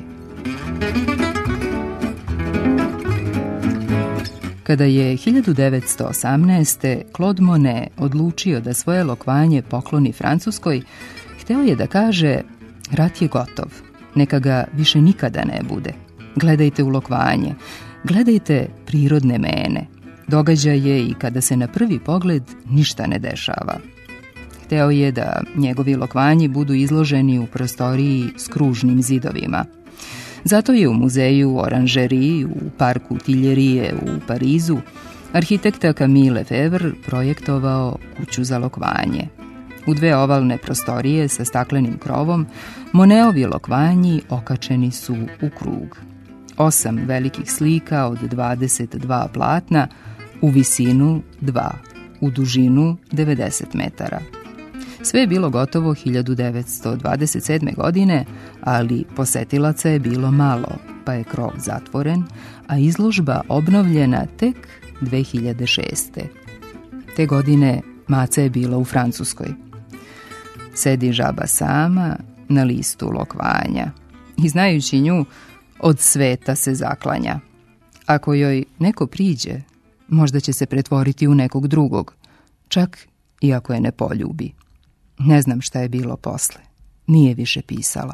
Kada je hiljadu devetsto osamnaeste. Claude Monet odlučio da svoje lokvanje pokloni Francuskoj, hteo je da kaže, rat je gotov, neka ga više nikada ne bude. Gledajte u lokvanje, gledajte prirodne mene. Događaje i kada se na prvi pogled ništa ne dešava. Hteo je da njegovi lokvanji budu izloženi u prostoriji s kružnim zidovima. Zato je u muzeju Oranžeriji, u parku Tiljerije u Parizu, arhitekta Camille Lefebvre projektovao kuću za lokvanje. U dve ovalne prostorije sa staklenim krovom, Moneovi lokvanji okačeni su u krug. Osam velikih slika od dvadeset dva platna, u visinu dva, u dužinu devedeset metara. Sve je bilo gotovo hiljadu devetsto dvadeset sedme. godine, ali posetilaca je bilo malo, pa je krov zatvoren, a izložba obnovljena tek dve hiljade šeste. Te godine maca je bila u Francuskoj. Sedi žaba sama na listu lokvanja i znajući nju, od sveta se zaklanja. Ako joj neko priđe, možda će se pretvoriti u nekog drugog, čak i ako je ne poljubi. Ne znam šta je bilo posle. Nije više pisala.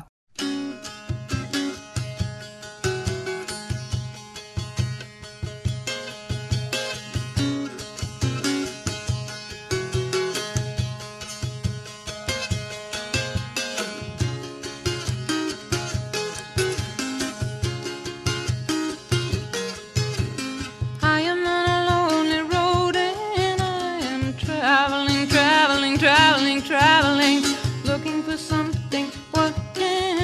Traveling, traveling, traveling, looking for something. What can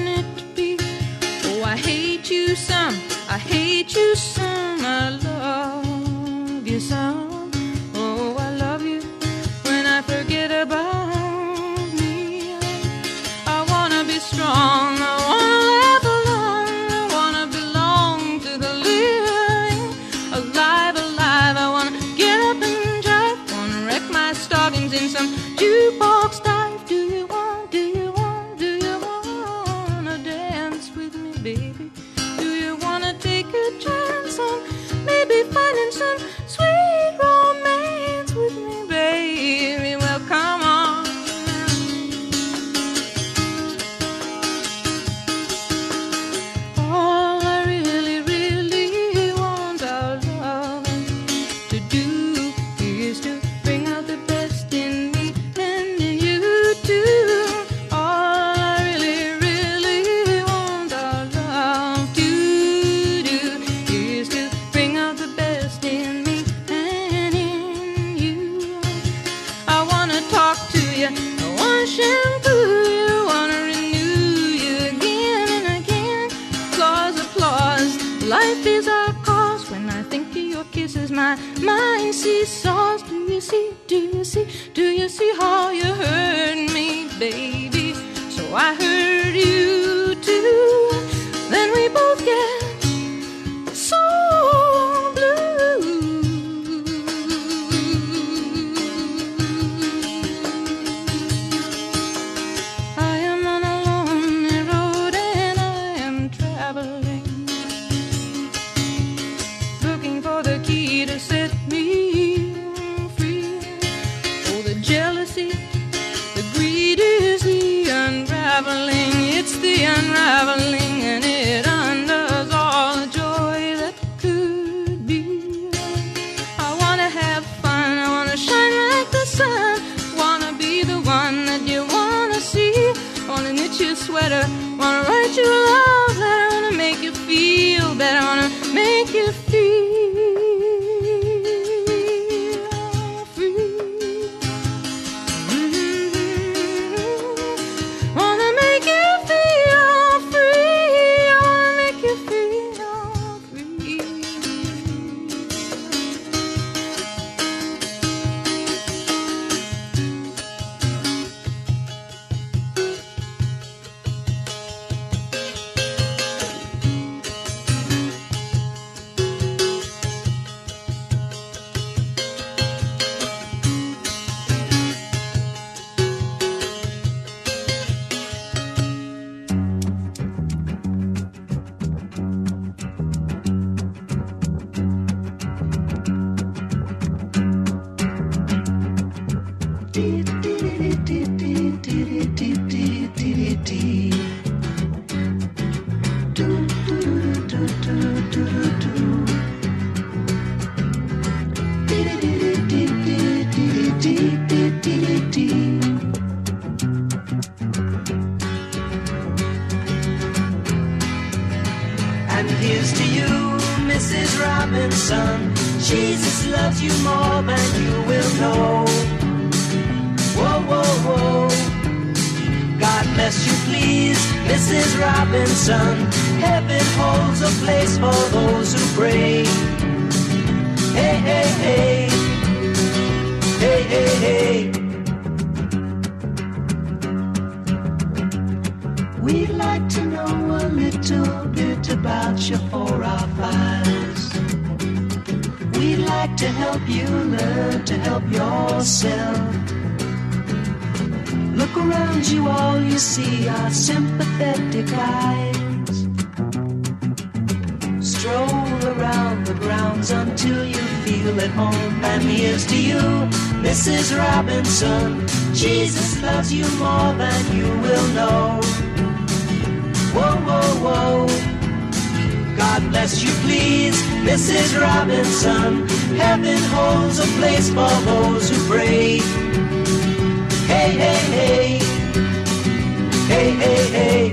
my mind seesaws. Do you see, do you see, do you see how you hurt me, baby? So I hurt you too. Then we both get so blue. I am on a lonely road and I am traveling, looking for the key to set me free. Oh, the jealousy, the greed is the unraveling. It's the unraveling, and it undoes all the joy that could be. I wanna have fun, I wanna shine like the sun, wanna be the one that you wanna see. Wanna knit your sweater, wanna write you a love letter, wanna make you feel better, wanna make you feel free. Mm-hmm. Wanna make you feel free, I wanna make you feel free. And here's to you, Missus Robinson. Jesus loves you more than you will know. Whoa, whoa, whoa. God bless you, please, Missus Robinson. Heaven holds a place for those who pray. Hey, hey, hey. Hey, hey, hey. We'd like to know a little bit about you for our files. We'd like to help you learn to help yourself. Look around you, all you see are sympathetic eyes. Stroll around the grounds until you feel at home. And here's to you, Missus Robinson. Jesus loves you more than you will know. Whoa, whoa, whoa. God bless you, please, Missus Robinson. Heaven holds a place for those who pray. Hey, hey, hey. Hey, hey, hey.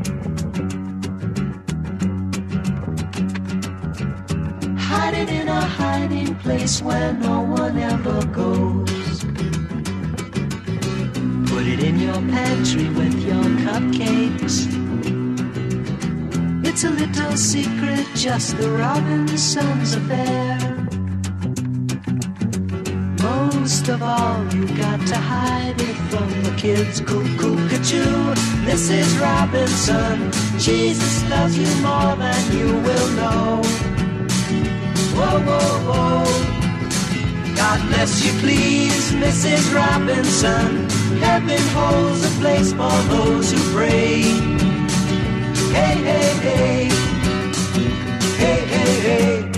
Hiding in a hiding place where no one ever goes. Put it in your pantry with your cupcakes. It's a little secret, just the Robinsons' affair. Most of all, you got to hide it from the kids. Cuckoo-ca-choo, Missus Robinson. Jesus loves you more than you will know. Whoa, whoa, whoa. God bless you, please, Missus Robinson. Heaven holds a place for those who pray. Hey, hey, hey. Hey, hey, hey.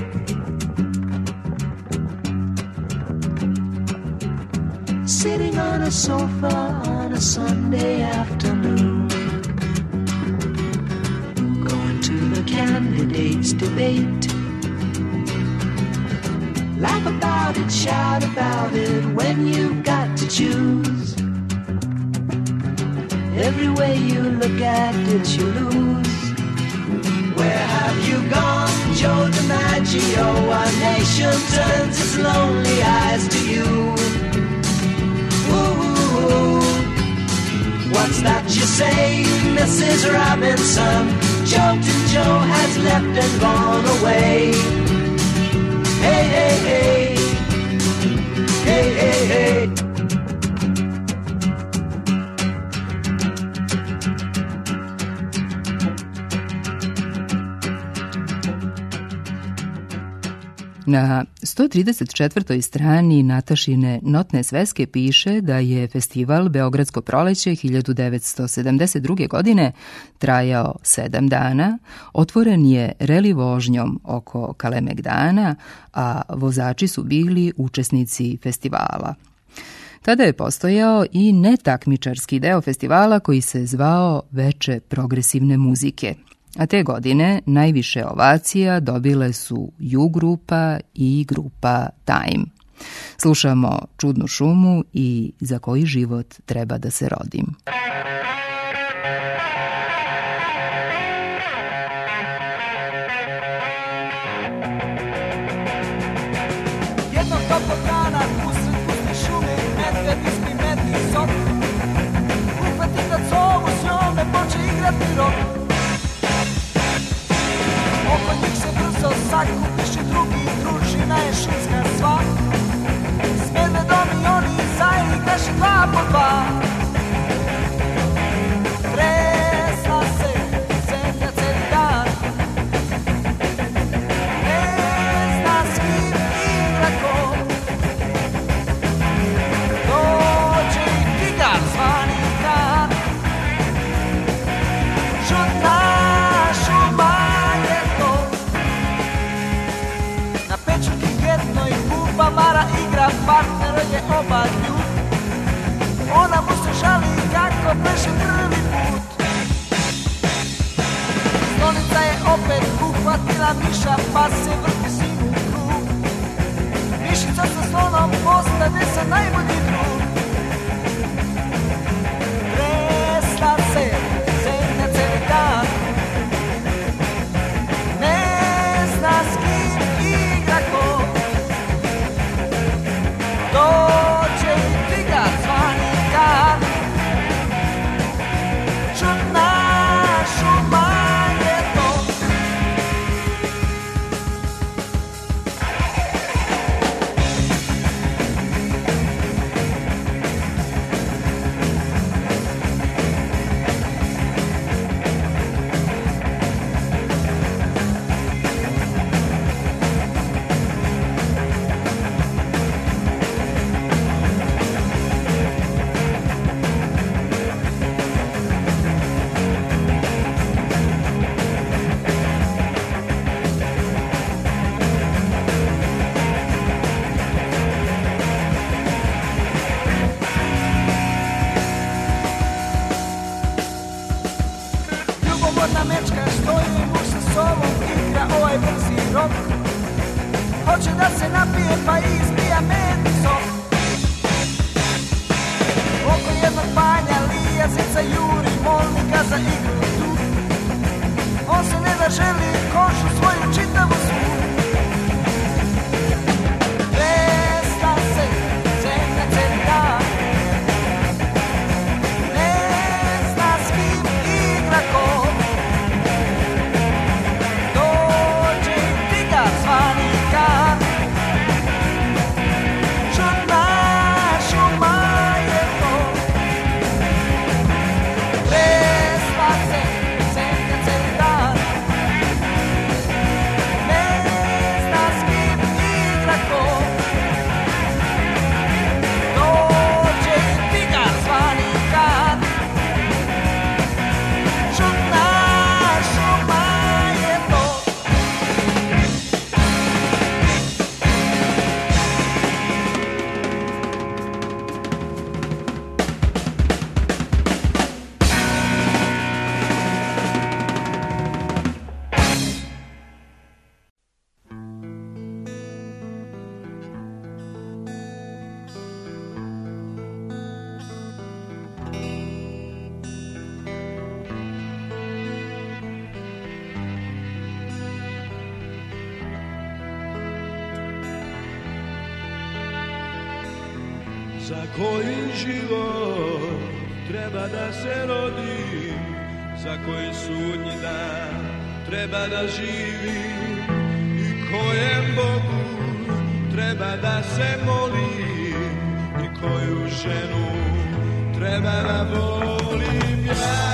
Sitting on a sofa on a Sunday afternoon, going to the candidates' debate. Laugh about it, shout about it when you've got to choose. Every way you look at it, you lose. Where have you gone, Joe DiMaggio? Our nation turns its lonely eyes to you. Ooh, what's that you say, Missus Robinson? Joltin' Joe has left and gone away. Hey, hey, hey. Hey, hey, hey. Na sto trideset četvrtoj strani Natašine notne sveske piše da je festival Beogradsko proleće hiljadu devetsto sedamdeset druge. godine trajao sedam dana, otvoren je reli vožnjom oko Kalemegdana, a vozači su bili učesnici festivala. Tada je postojao i netakmičarski deo festivala koji se zvao Veče progresivne muzike. A te godine najviše ovacija dobile su U grupa i grupa Time. Slušamo Čudnu šumu i Za koji život treba da se rodim. Jednog toplog dana usred puste šume medved ispri medni sok. Uhvati da covu s njome poče igrati rok. Oko njih se brzo sakupiše drugi, družina je šinska sva. S medvedom i oni zaigraše dva po dva. Tresla se zemlja celi dan. Ne zna s kim igra ko. Dođe i tigar zvani Kran. Čudna šuma je to. Na pečurki jednoj buba Mara igra, partner je oba lju. Ona mu se žali kako pleše prvi put. Slonica je opet uhvatila miša, pa se vrti svim u krug. Mišica sa slonom postane se najbolji drug. Tresla se zemlja celi dan. Ne zna s kim igra ko. Dođe i tigar zvani Kran. Čudna šuma je to. Ljubomorna mečka stoji muž sa sobom, igra ovaj brzi rok. Hoće da se napije pa izbija medni sok. Oko jednog panja lija zica juri, molni ga za igru tu. On se ne da želi košu svoju čitavu svu. Tresla se zemlja celi dan. Ne zna s kim igra ko. Dođe i tigar zvani Kran. Čudna šuma je to. Tresla se zemlja celi dan. Ne zna s kim igra ko. Dođe i tigar zvani Kran. Čudna šuma je to. Za koji život treba da se rodi, za koji sudnji dan treba da živi i kojem Bogu treba da se moli i koju ženu treba da volim ja.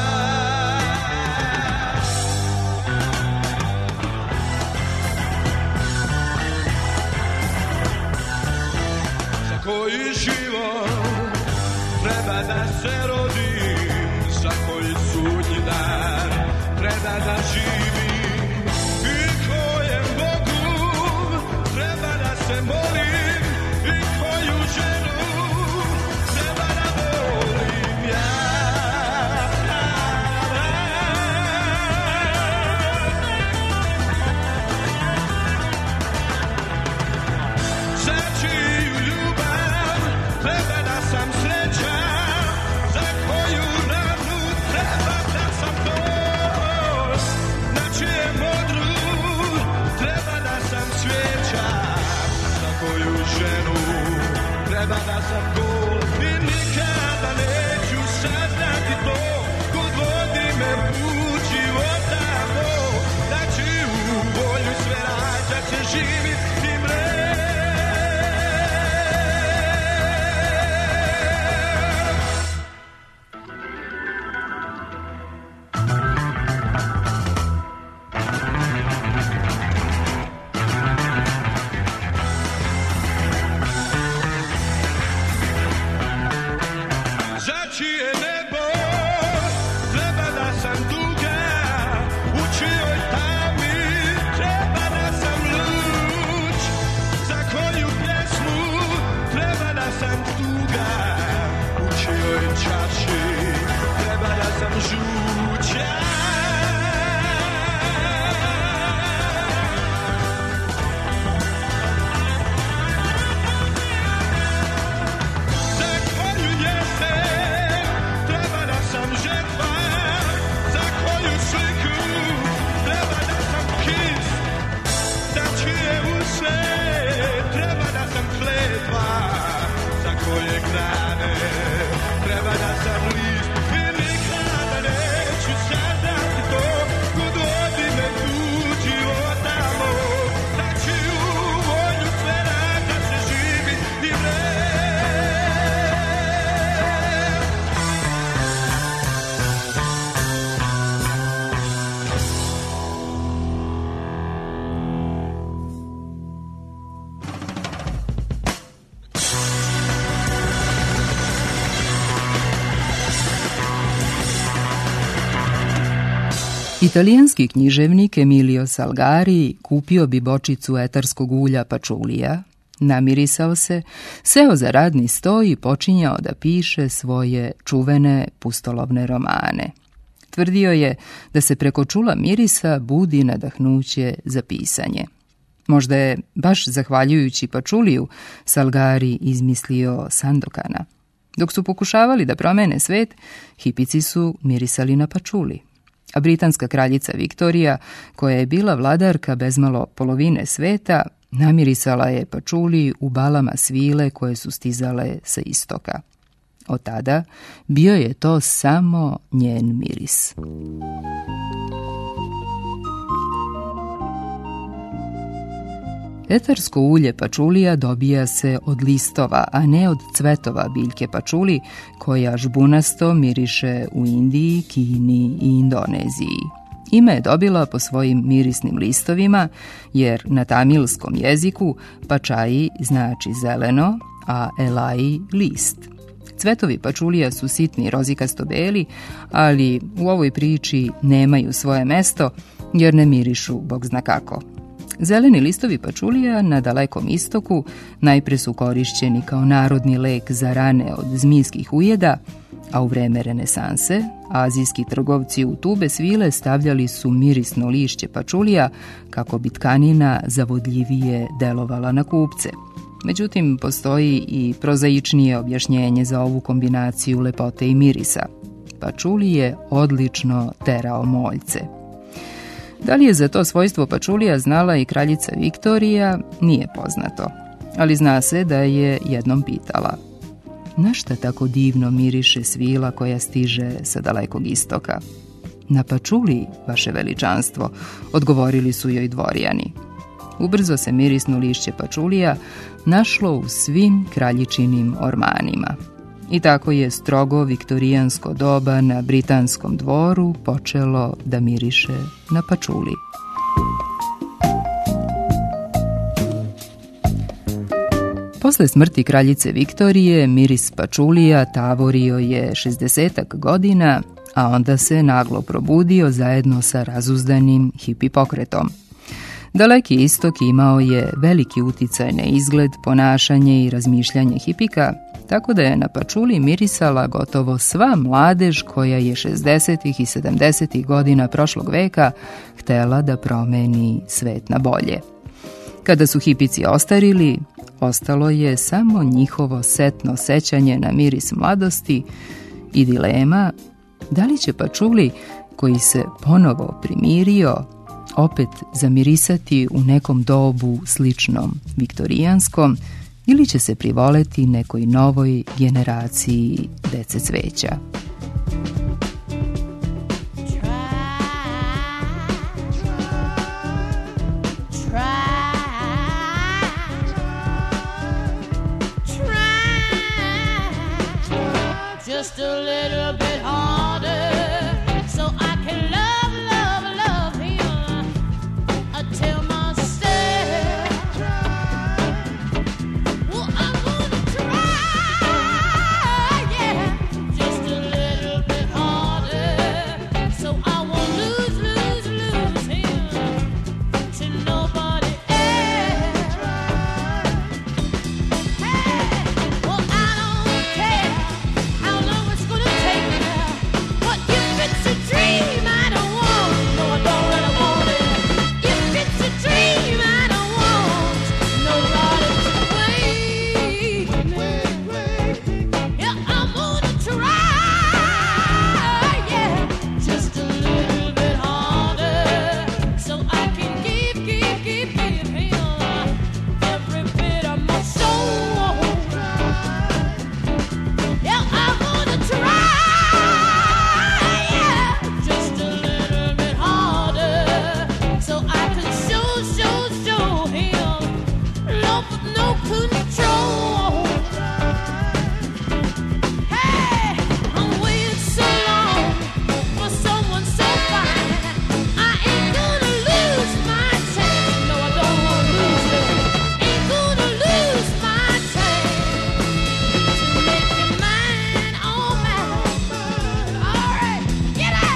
Za koji život treba da se rodim, za koji sudnji dan treba da živim i kojem Bogu treba da se molim i koju ženu treba da volim ja. Za čiju ljubav treba da sam srećan, za koju ranu treba da sam dost, na čijem odru treba da sam svijećan, za koju ženu treba da sam gol i nikada neću saznati to, kud vodi me put života moj, na čiju volju sve rađa se živi i mre. Za čije nebo treba da sam duga, u čijoj tami treba da sam luč, za koju pjesmu treba da sam tuga, u čijoj čaši treba da sam žuća. Za koju jesen treba da sam žetva, za koju sliku treba da sam kis, za čije use treba da sam kletva, za koje grane treba da sam list i nikada neću saznati to, kud vodi me put života moj, na čiju volju sve rađa se živi i vre. Italijanski književnik Emilio Salgari kupio bi bočicu etarskog ulja pačulija, namirisao se, seo za radni sto i počinjao da piše svoje čuvene pustolovne romane. Tvrdio je da se preko čula mirisa budi nadahnuće za pisanje. Možda je baš zahvaljujući pačuliju Salgari izmislio Sandokana. Dok su pokušavali da promene svet, hipici su mirisali na pačuli. A britanska kraljica Viktorija, koja je bila vladarka bezmalo polovine sveta, namirisala je pačuli u balama svile koje su stizale sa istoka. Od tada bio je to samo njen miris. Etarsko ulje pačulija dobija se od listova, a ne od cvetova biljke pačuli, koja žbunasto miriše u Indiji, Kini i Indoneziji. Ime je dobila po svojim mirisnim listovima, jer na tamilskom jeziku pačaji znači zeleno, a elaji list. Cvetovi pačulija su sitni rozikasto beli, ali u ovoj priči nemaju svoje mesto, jer ne mirišu bog zna kako. Zeleni listovi pačulija na Dalekom istoku najpre su korišćeni kao narodni lek za rane od zmijskih ujeda, a u vreme renesanse azijski trgovci u tube svile stavljali su mirisno lišće pačulija kako bi tkanina zavodljivije delovala na kupce. Međutim, postoji i prozaičnije objašnjenje za ovu kombinaciju lepote i mirisa. Pačuli je odlično terao moljce. Da li je za to svojstvo pačulija znala i kraljica Viktorija, nije poznato. Ali zna se da je jednom pitala: na šta tako divno miriše svila koja stiže sa Dalekog istoka? Na pačuli, vaše veličanstvo, odgovorili su joj dvorjani. Ubrzo se mirisno lišće pačulija našlo u svim kraljičinim ormanima. I tako je strogo viktorijansko doba na britanskom dvoru počelo da miriše na pačuli. Posle smrti kraljice Viktorije, miris pačulija tavorio je šezdesetak godina, a onda se naglo probudio zajedno sa razuzdanim hipi pokretom. Daleki istok imao je veliki uticaj na izgled, ponašanje i razmišljanje hipika, tako da je na pačuli mirisala gotovo sva mladež koja je šezdesetih i sedamdesetih godina prošlog veka htela da promeni svet na bolje. Kada su hipici ostarili, ostalo je samo njihovo setno sećanje na miris mladosti i dilema da li će pačuli koji se ponovo primirio opet zamirisati u nekom dobu sličnom viktorijanskom ili će se privoleti nekoj novoj generaciji dece cveća. Just a little bit harder, so I can love, love, love him until myself. Well, I'm gonna try, yeah, just a little bit harder, so I won't lose, lose, lose him to nobody else. Hey, well, I don't care how long it's gonna take me now. But if it's a dream I don't want, no, I don't really want it. If it's a dream I don't want, nobody to wait me. Yeah, I'm gonna try, yeah, just a little bit harder, so I can give, give, give, give him every bit of my soul. Yeah, I'm gonna try, yeah, just a little bit harder, so I can show, show, show him love with no control. Hey, I'm waiting so long for someone so fine. I ain't gonna lose my chance. No, I don't wanna lose it. Ain't gonna lose my chance to make you mine, oh mine. All right, get out.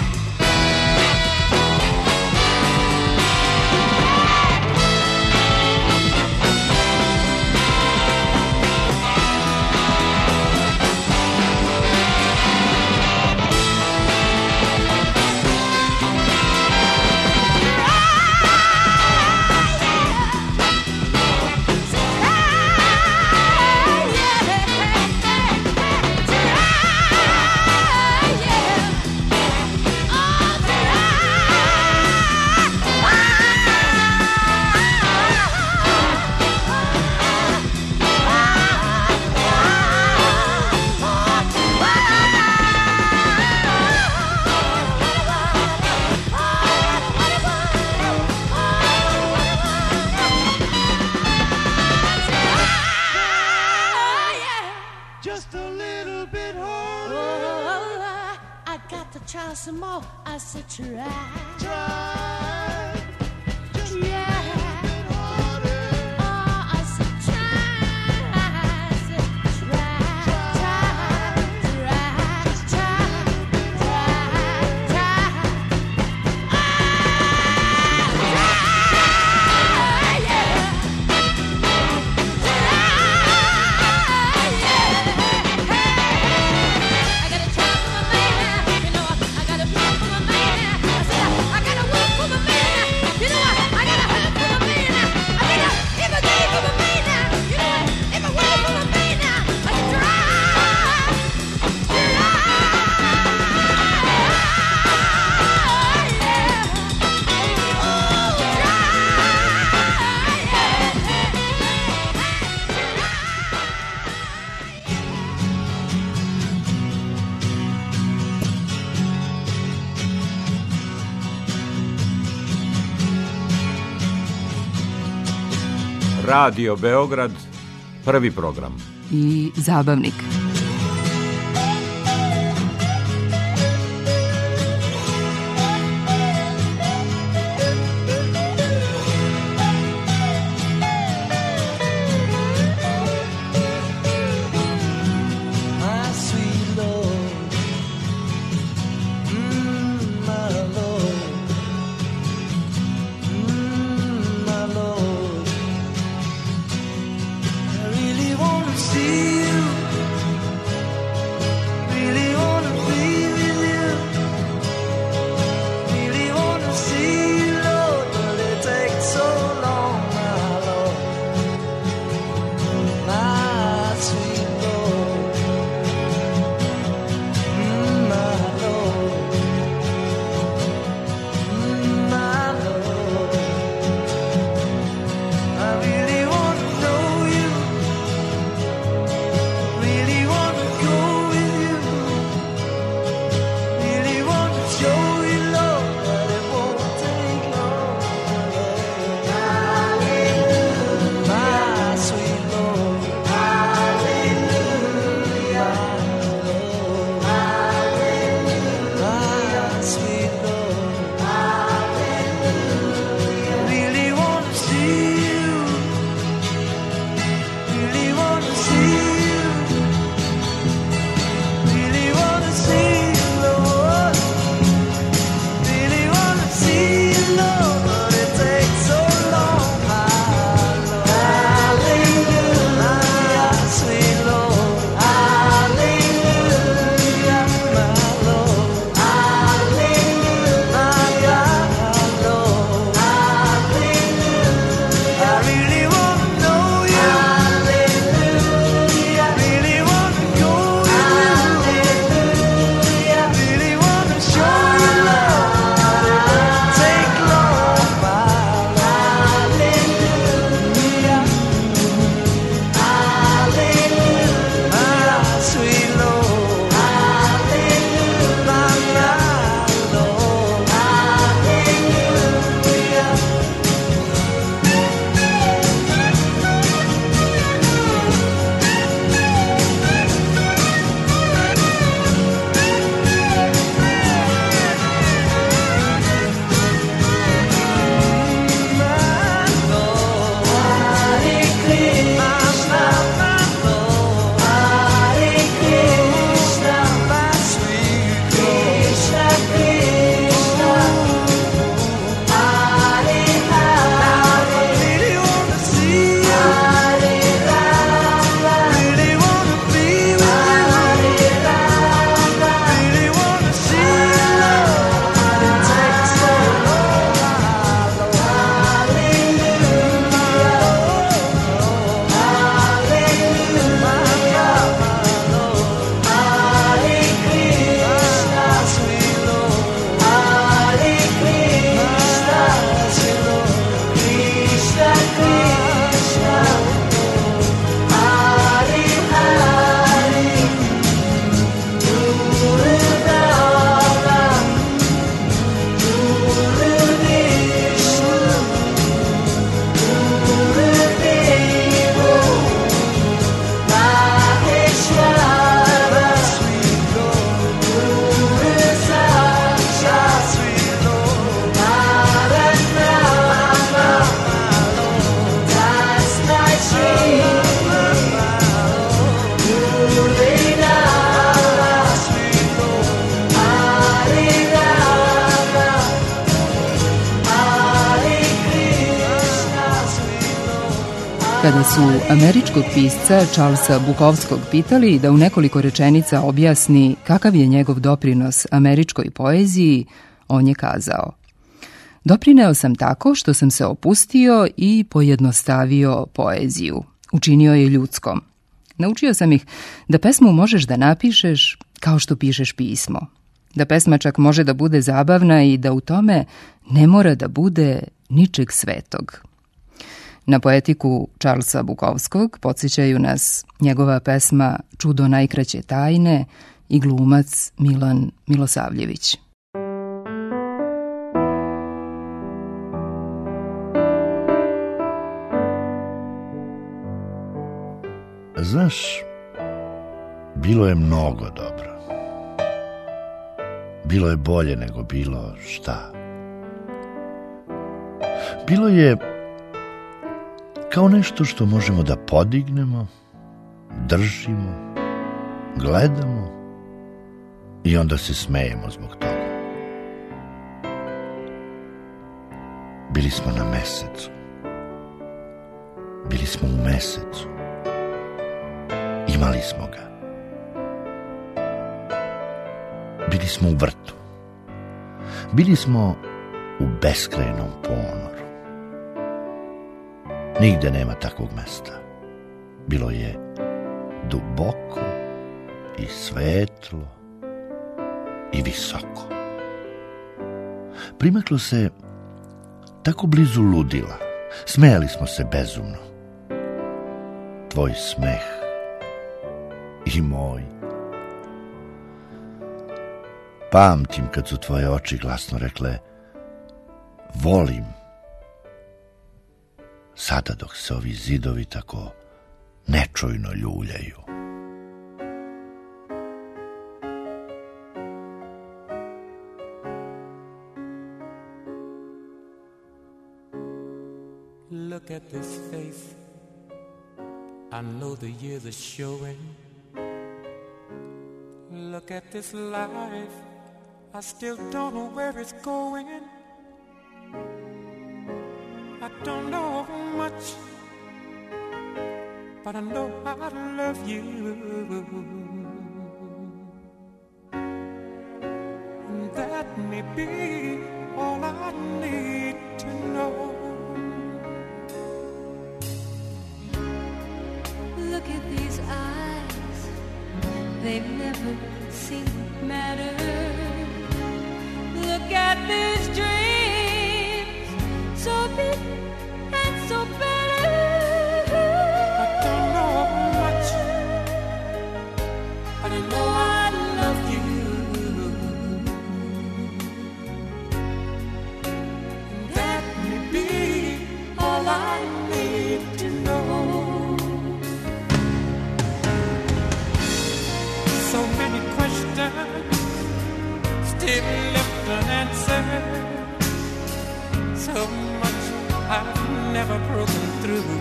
Just a little bit harder. Oh, I got to try some more. I said try. Try. Just Yeah. a little bit harder. Oh, I said try. I said try. Try. Try. Try. Try. Try. Ah, try. Yeah. Try. Yeah. Hey. I gotta try for my man. You know, I gotta try for my man. I said I gotta work for Radio Beograd, prvi program. I zabavnik. Kada su američkog pisca Charlesa Bukowskog pitali da u nekoliko rečenica objasni kakav je njegov doprinos američkoj poeziji, on je kazao: doprineo sam tako što sam se opustio i pojednostavio poeziju. Učinio je ljudskom. Naučio sam ih da pesmu možeš da napišeš kao što pišeš pismo. Da pesma čak može da bude zabavna i da u tome ne mora da bude ničeg svetog. Na poetiku Charlesa Bukowskog podsjećaju nas njegova pesma Čudo najkraće tajne i glumac Milan Milosavljević. Znaš, bilo je mnogo dobro. Bilo je bolje nego bilo šta. Bilo je kao nešto što možemo da podignemo, držimo, gledamo i onda se smejemo zbog toga. Bili smo na mesecu. Bili smo u mesecu. Imali smo ga. Bili smo u vrtu. Bili smo u beskrajnom ponoru. Nigde nema takvog mesta. Bilo je duboko i svetlo i visoko. Primaklo se tako blizu ludila. Smejali smo se bezumno. Tvoj smeh i moj. Pamtim kad su tvoje oči glasno rekle volim. Sada dok se ovi zidovi tako nečujno ljuljaju. Look at this face. I know the years are showing. Look at this life. I still don't know where it's going. I don't know much, but I know I love you. And that may be all I need to know. Look at these eyes, they've never seemed matter. Look at these dreams, so big and so better. I don't know much, but I know I love you. And that may be all I need to know. So many questions still left unanswered. So much I've never broken through.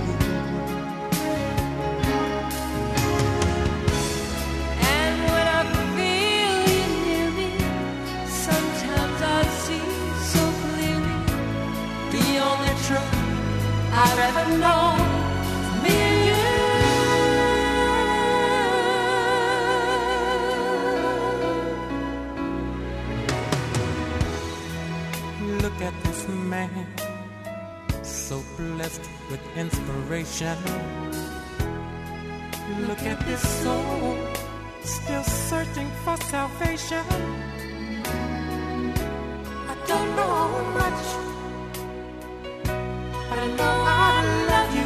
And when I feel you near me, sometimes I see so clearly the only truth I've ever known is me and you. Look at this man, so blessed with inspiration. Look at this soul, still searching for salvation. I don't know much, but I know I love you.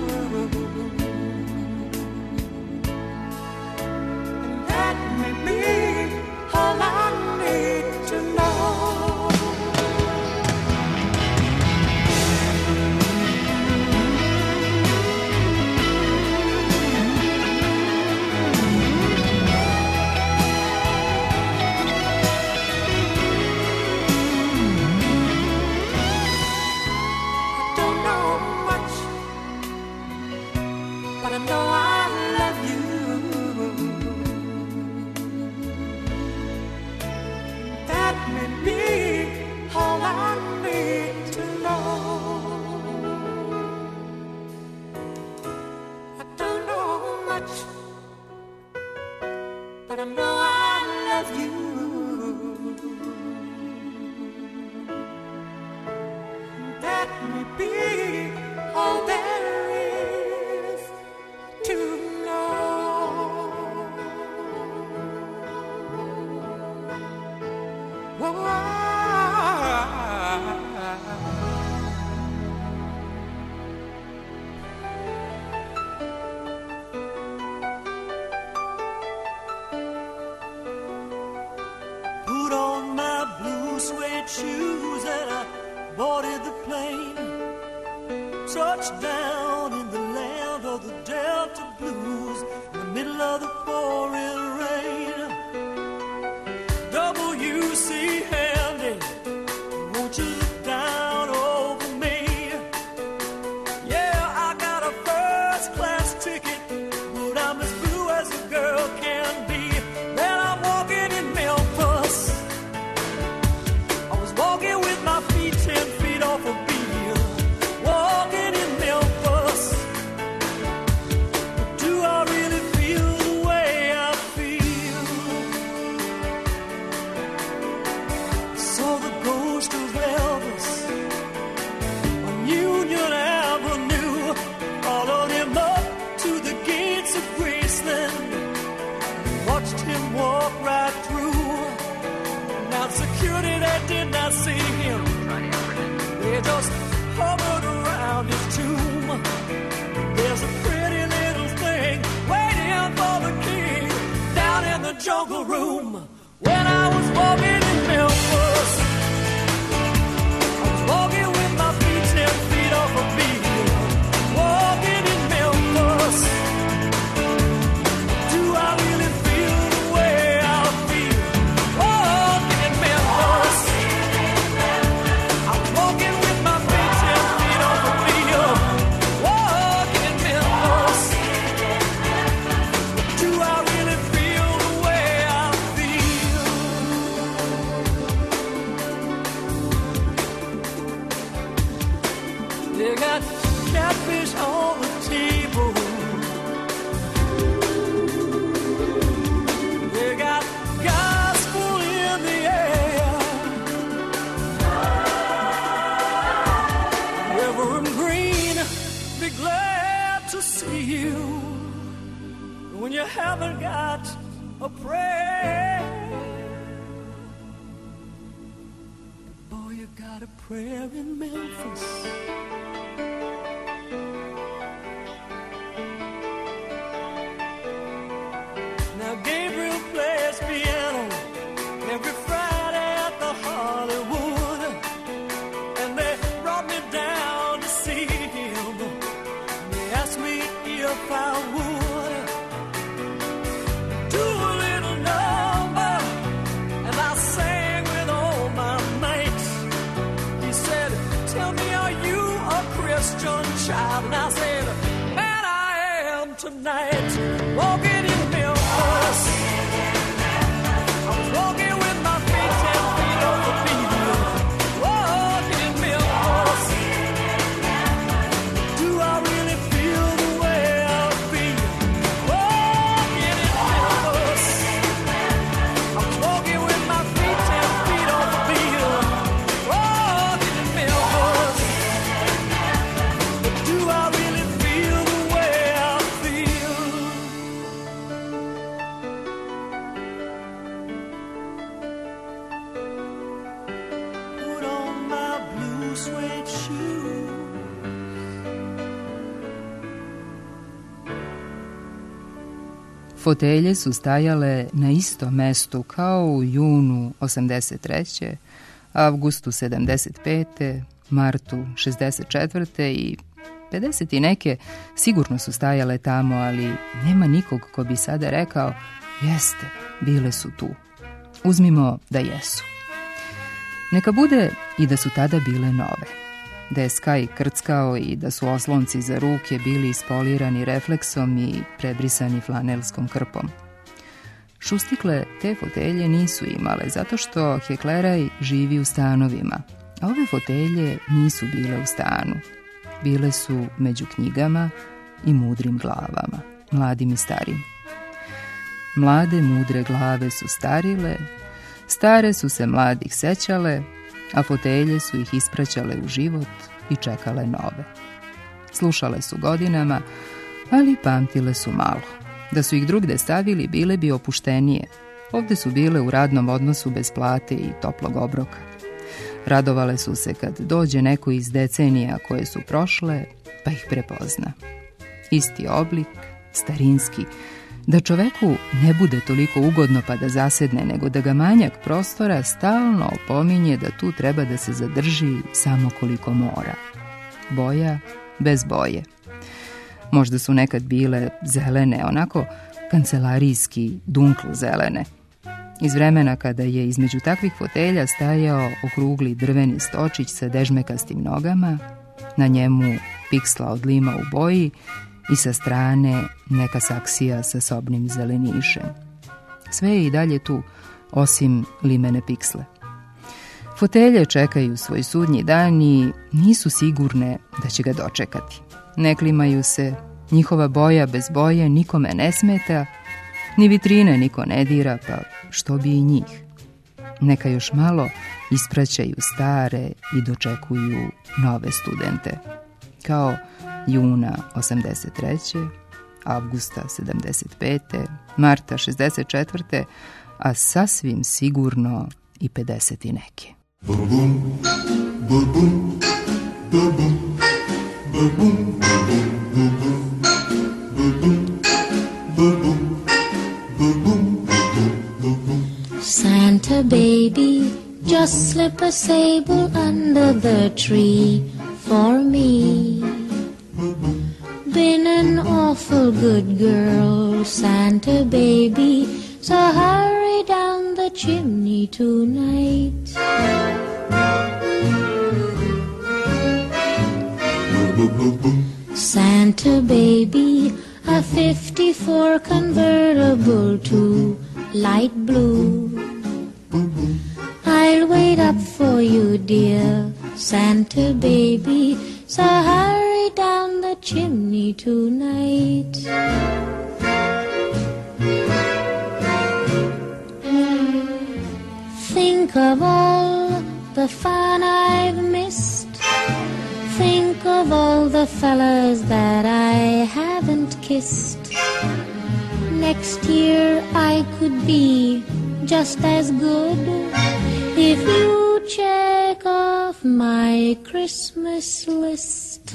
And that may be all I need to know. But I know I love you. That may be all there is to know. Whoa. Shoes and I boarded the plane, touched down in the land of the Delta blues in the middle of the pouring rain. W C Handy, won't you look down over me? Yeah, I got a first class ticket, but I'm as blue as a girl can be. Then I'm walking in Memphis. I was walking with my feet ten feet off a beam. Walking in Memphis. But do I really feel the way I feel? Saw the ghost of Elvis on Union Avenue. Followed him up to the gates of Graceland. Watched him walk right through. Now security, they did not see him. They just hovered around his tomb. There's a pretty little thing waiting for the king down in the jungle room. When I was walking in Memphis, I was walking with my feet ten feet off a beat. Walking in Memphis. Do I really feel the way I feel? Walking in Memphis. I was walking with my feet ten feet off a beat. Walking in Memphis. Do I really feel the way I feel? They got catfish on the table. They got gospel in the air. Reverend Green, be glad to see you. When you haven't got a prayer, oh, you got a prayer in Memphis. Now Gabriel plays piano every Friday at the Hollywood, and they brought me down to see him. They asked me if I would do a little number, and I sang with all my mates. He said, "Tell me, are you a Christian child?" And I said, "Man, I am tonight." Walking in Memphis. I was walking with my feet ten feet off the beat. Walking in Memphis. Do I really feel the way I feel? Walking in Memphis. I was walking with my feet ten feet off the beat. Walking in Memphis. But do I really feel the way I feel? Put on my blue suede shoes. Fotelje su stajale na istom mestu kao u junu osamdeset treće, avgustu sedamdeset pete, martu šezdeset četvrte i pedeset i neke sigurno su stajale tamo, ali nema nikog ko bi sada rekao jeste, bile su tu. Uzmimo da jesu. Neka bude i da su tada bile nove, da je skaj krckao i da su oslonci za ruke bili ispolirani refleksom i prebrisani flanelskom krpom. Šustikle te fotelje nisu imale zato što Hekleraj živi u stanovima, a ove fotelje nisu bile u stanu. Bile su među knjigama i mudrim glavama, mladim i starim. Mlade mudre glave su starile, stare su se mladih sećale, a fotelje su ih ispraćale u život i čekale nove. Slušale su godinama, ali pamtile su malo. Da su ih drugde stavili, bile bi opuštenije. Ovde su bile u radnom odnosu bez plate i toplog obroka. Radovale su se kad dođe neko iz decenija koje su prošle, pa ih prepozna. Isti oblik, starinski, da čoveku ne bude toliko ugodno pa da zasedne, nego da ga manjak prostora stalno opominje da tu treba da se zadrži samo koliko mora. Boja bez boje. Možda su nekad bile zelene, onako kancelarijski, dunkl zelene. Iz vremena kada je između takvih fotelja stajao okrugli drveni stočić sa dežmekastim nogama, na njemu piksla od lima u boji i sa strane neka saksija sa sobnim zelenišem. Sve je i dalje tu, osim limene piksle. Fotelje čekaju svoj sudnji dan i nisu sigurne da će ga dočekati. Ne klimaju se, njihova boja bez boje nikome ne smeta, ni vitrine niko ne dira, pa što bi i njih. Neka još malo ispraćaju stare i dočekuju nove studente. Kao juna osamdeset treće, avgusta sedamdeset pete, marta šezdeset četvrte, a sasvim sigurno i pedeset i neke. Santa baby, just slip a sable under the tree for me. Been an awful good girl, Santa baby, so hurry down the chimney tonight. Santa baby, a fifty-four convertible to light blue. I'll wait up for you, dear Santa baby, so hurry down the chimney tonight. Think of all the fun I've missed. Think of all the fellas that I haven't kissed. Next year I could be just as good if you check off my Christmas list.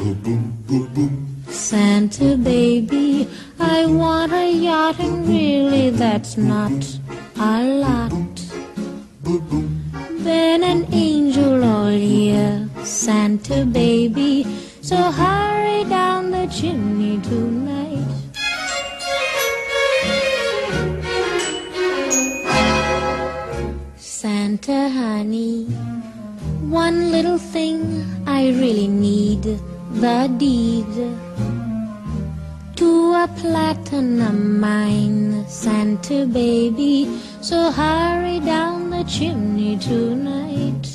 Santa baby, I want a yacht, and really that's not a lot. Been an angel all year, Santa baby, so hurry down the chimney tonight. Santa honey, one little thing I really need, the deed to a platinum mine, Santa baby, so hurry down the chimney tonight.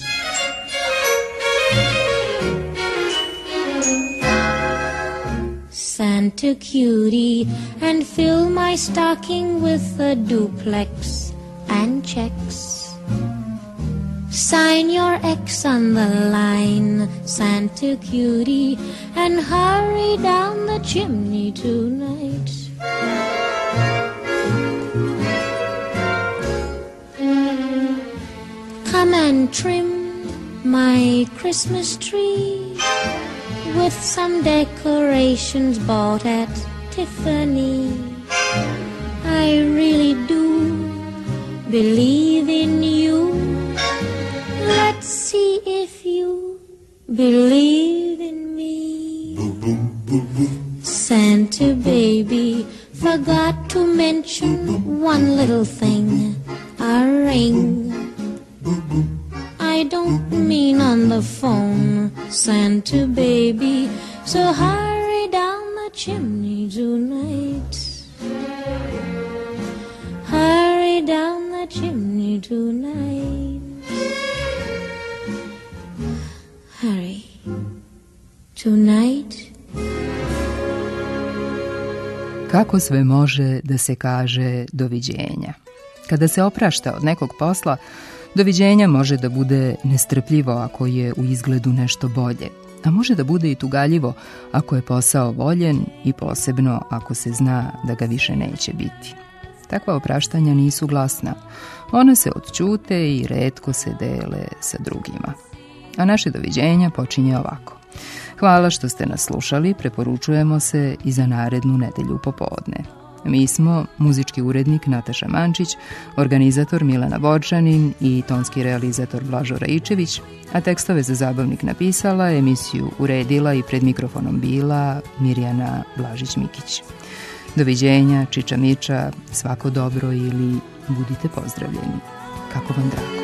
Santa cutie, and fill my stocking with a duplex and checks. Sign your X on the line, Santa cutie, and hurry down the chimney tonight. Come and trim my Christmas tree with some decorations bought at Tiffany. I really do believe in you. Let's see if you believe in me. Santa baby, forgot to mention one little thing, a ring. I don't mean on the phone, Santa baby, so hurry down the chimney tonight. Hurry down the chimney tonight. Hurry. Tonight. Kako sve može da se kaže doviđenja? Kada se oprašta od nekog posla, doviđenja može da bude nestrpljivo ako je u izgledu nešto bolje, a može da bude i tugaljivo ako je posao voljen i posebno ako se zna da ga više neće biti. Takva opraštanja nisu glasna. Ona se odćute i retko se dele sa drugima. A naše doviđenja počinje ovako. Hvala što ste nas slušali, preporučujemo se i za narednu nedelju popodne. Mi smo muzički urednik Nataša Mančić, organizator Milana Bočanin i tonski realizator Blažo Raičević, a tekstove za zabavnik napisala, emisiju uredila i pred mikrofonom bila Mirjana Blažić-Mikić. Doviđenja, čiča miča, svako dobro ili budite pozdravljeni. Kako vam drago.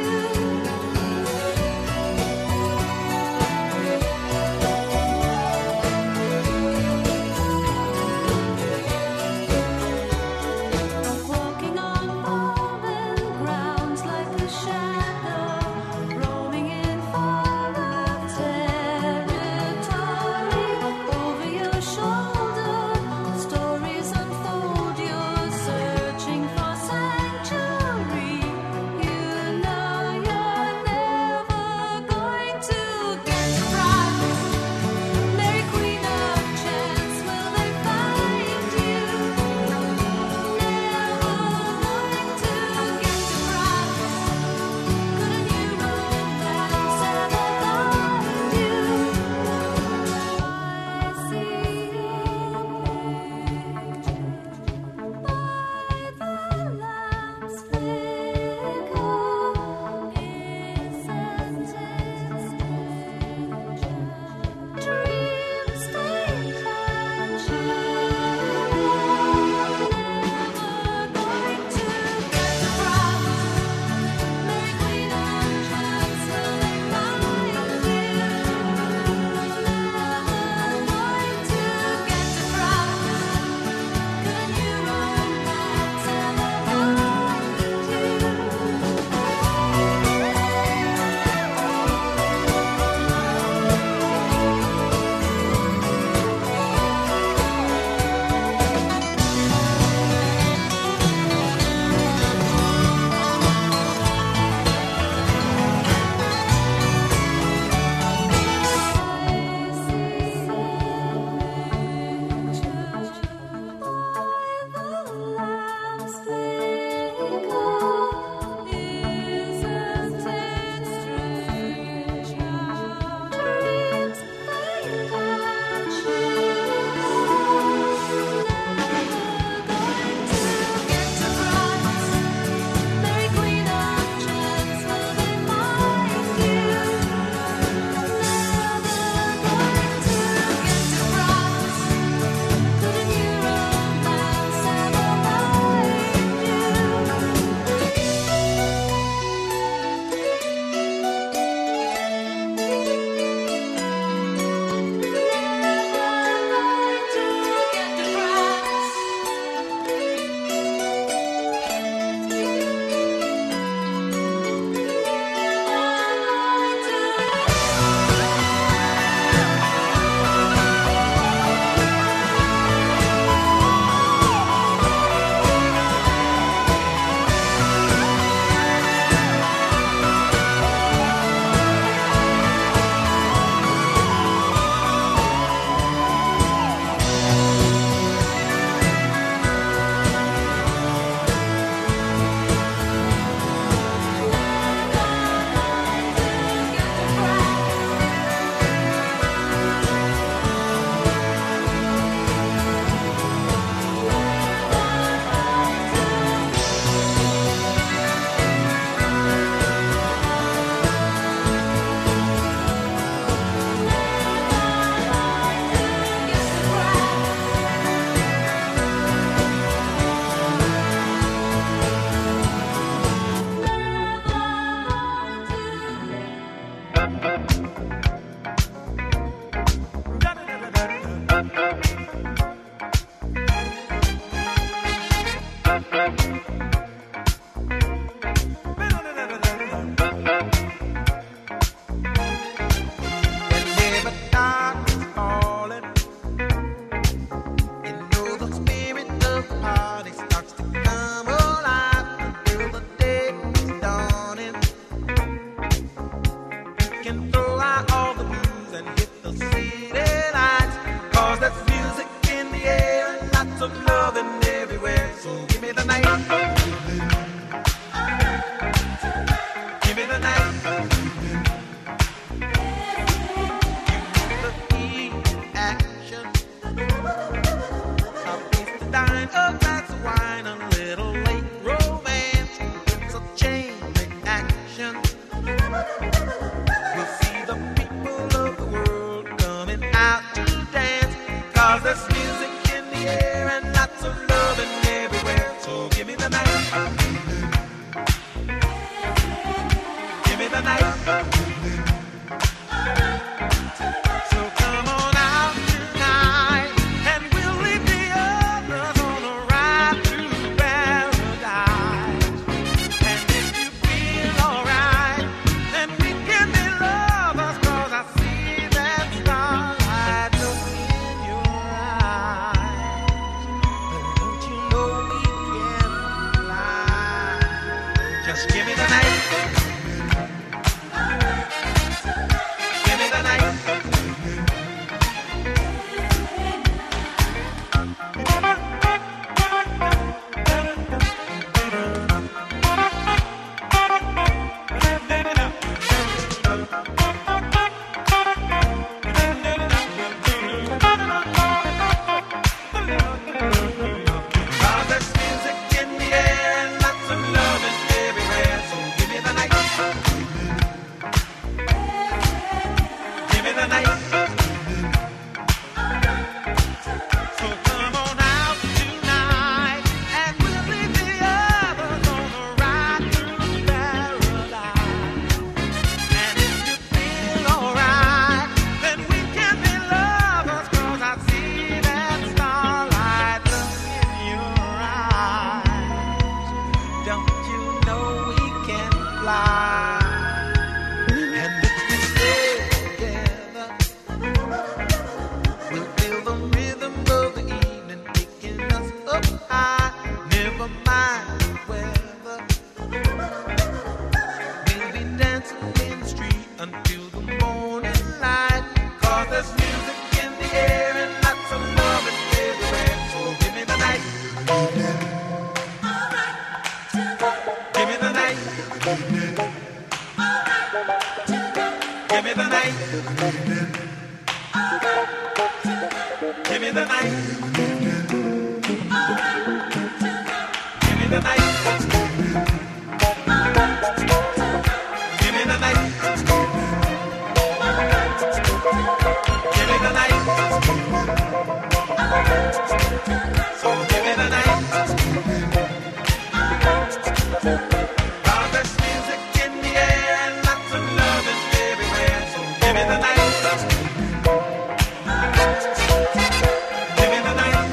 Dine a glass of 'cause there's music in the air and lots of loving everywhere. So give me the night. Give me the night. So come on out tonight and we'll leave the others on a ride through paradise. And if you feel alright, then we can be lovers, 'cause I see that starlight look in your eyes. But don't you know we can fly? Just give me the night. Give me the night. Cause there's music in the air and lots of loving everywhere. So give me the night. Give me the night. So come on out tonight and we'll leave the others on a ride through paradise. And if you feel alright, then we can be lovers, 'cause I see that starlight look in your eyes. Don't you know we can fly? And if we stay together, we'll feel the rhythm of the evening taking us up high. Never mind the weather, we'll be dancing in the street until the morning light. 'Cause there's music in the air and lots of loving everywhere. So give me the night. Give me the night. Give me the night. Give me the night. Give me the night. Give me the night. Give me the night. So give me the night. 'Cause there's music in the air and lots of loving everywhere. So give me the night. Give me the night.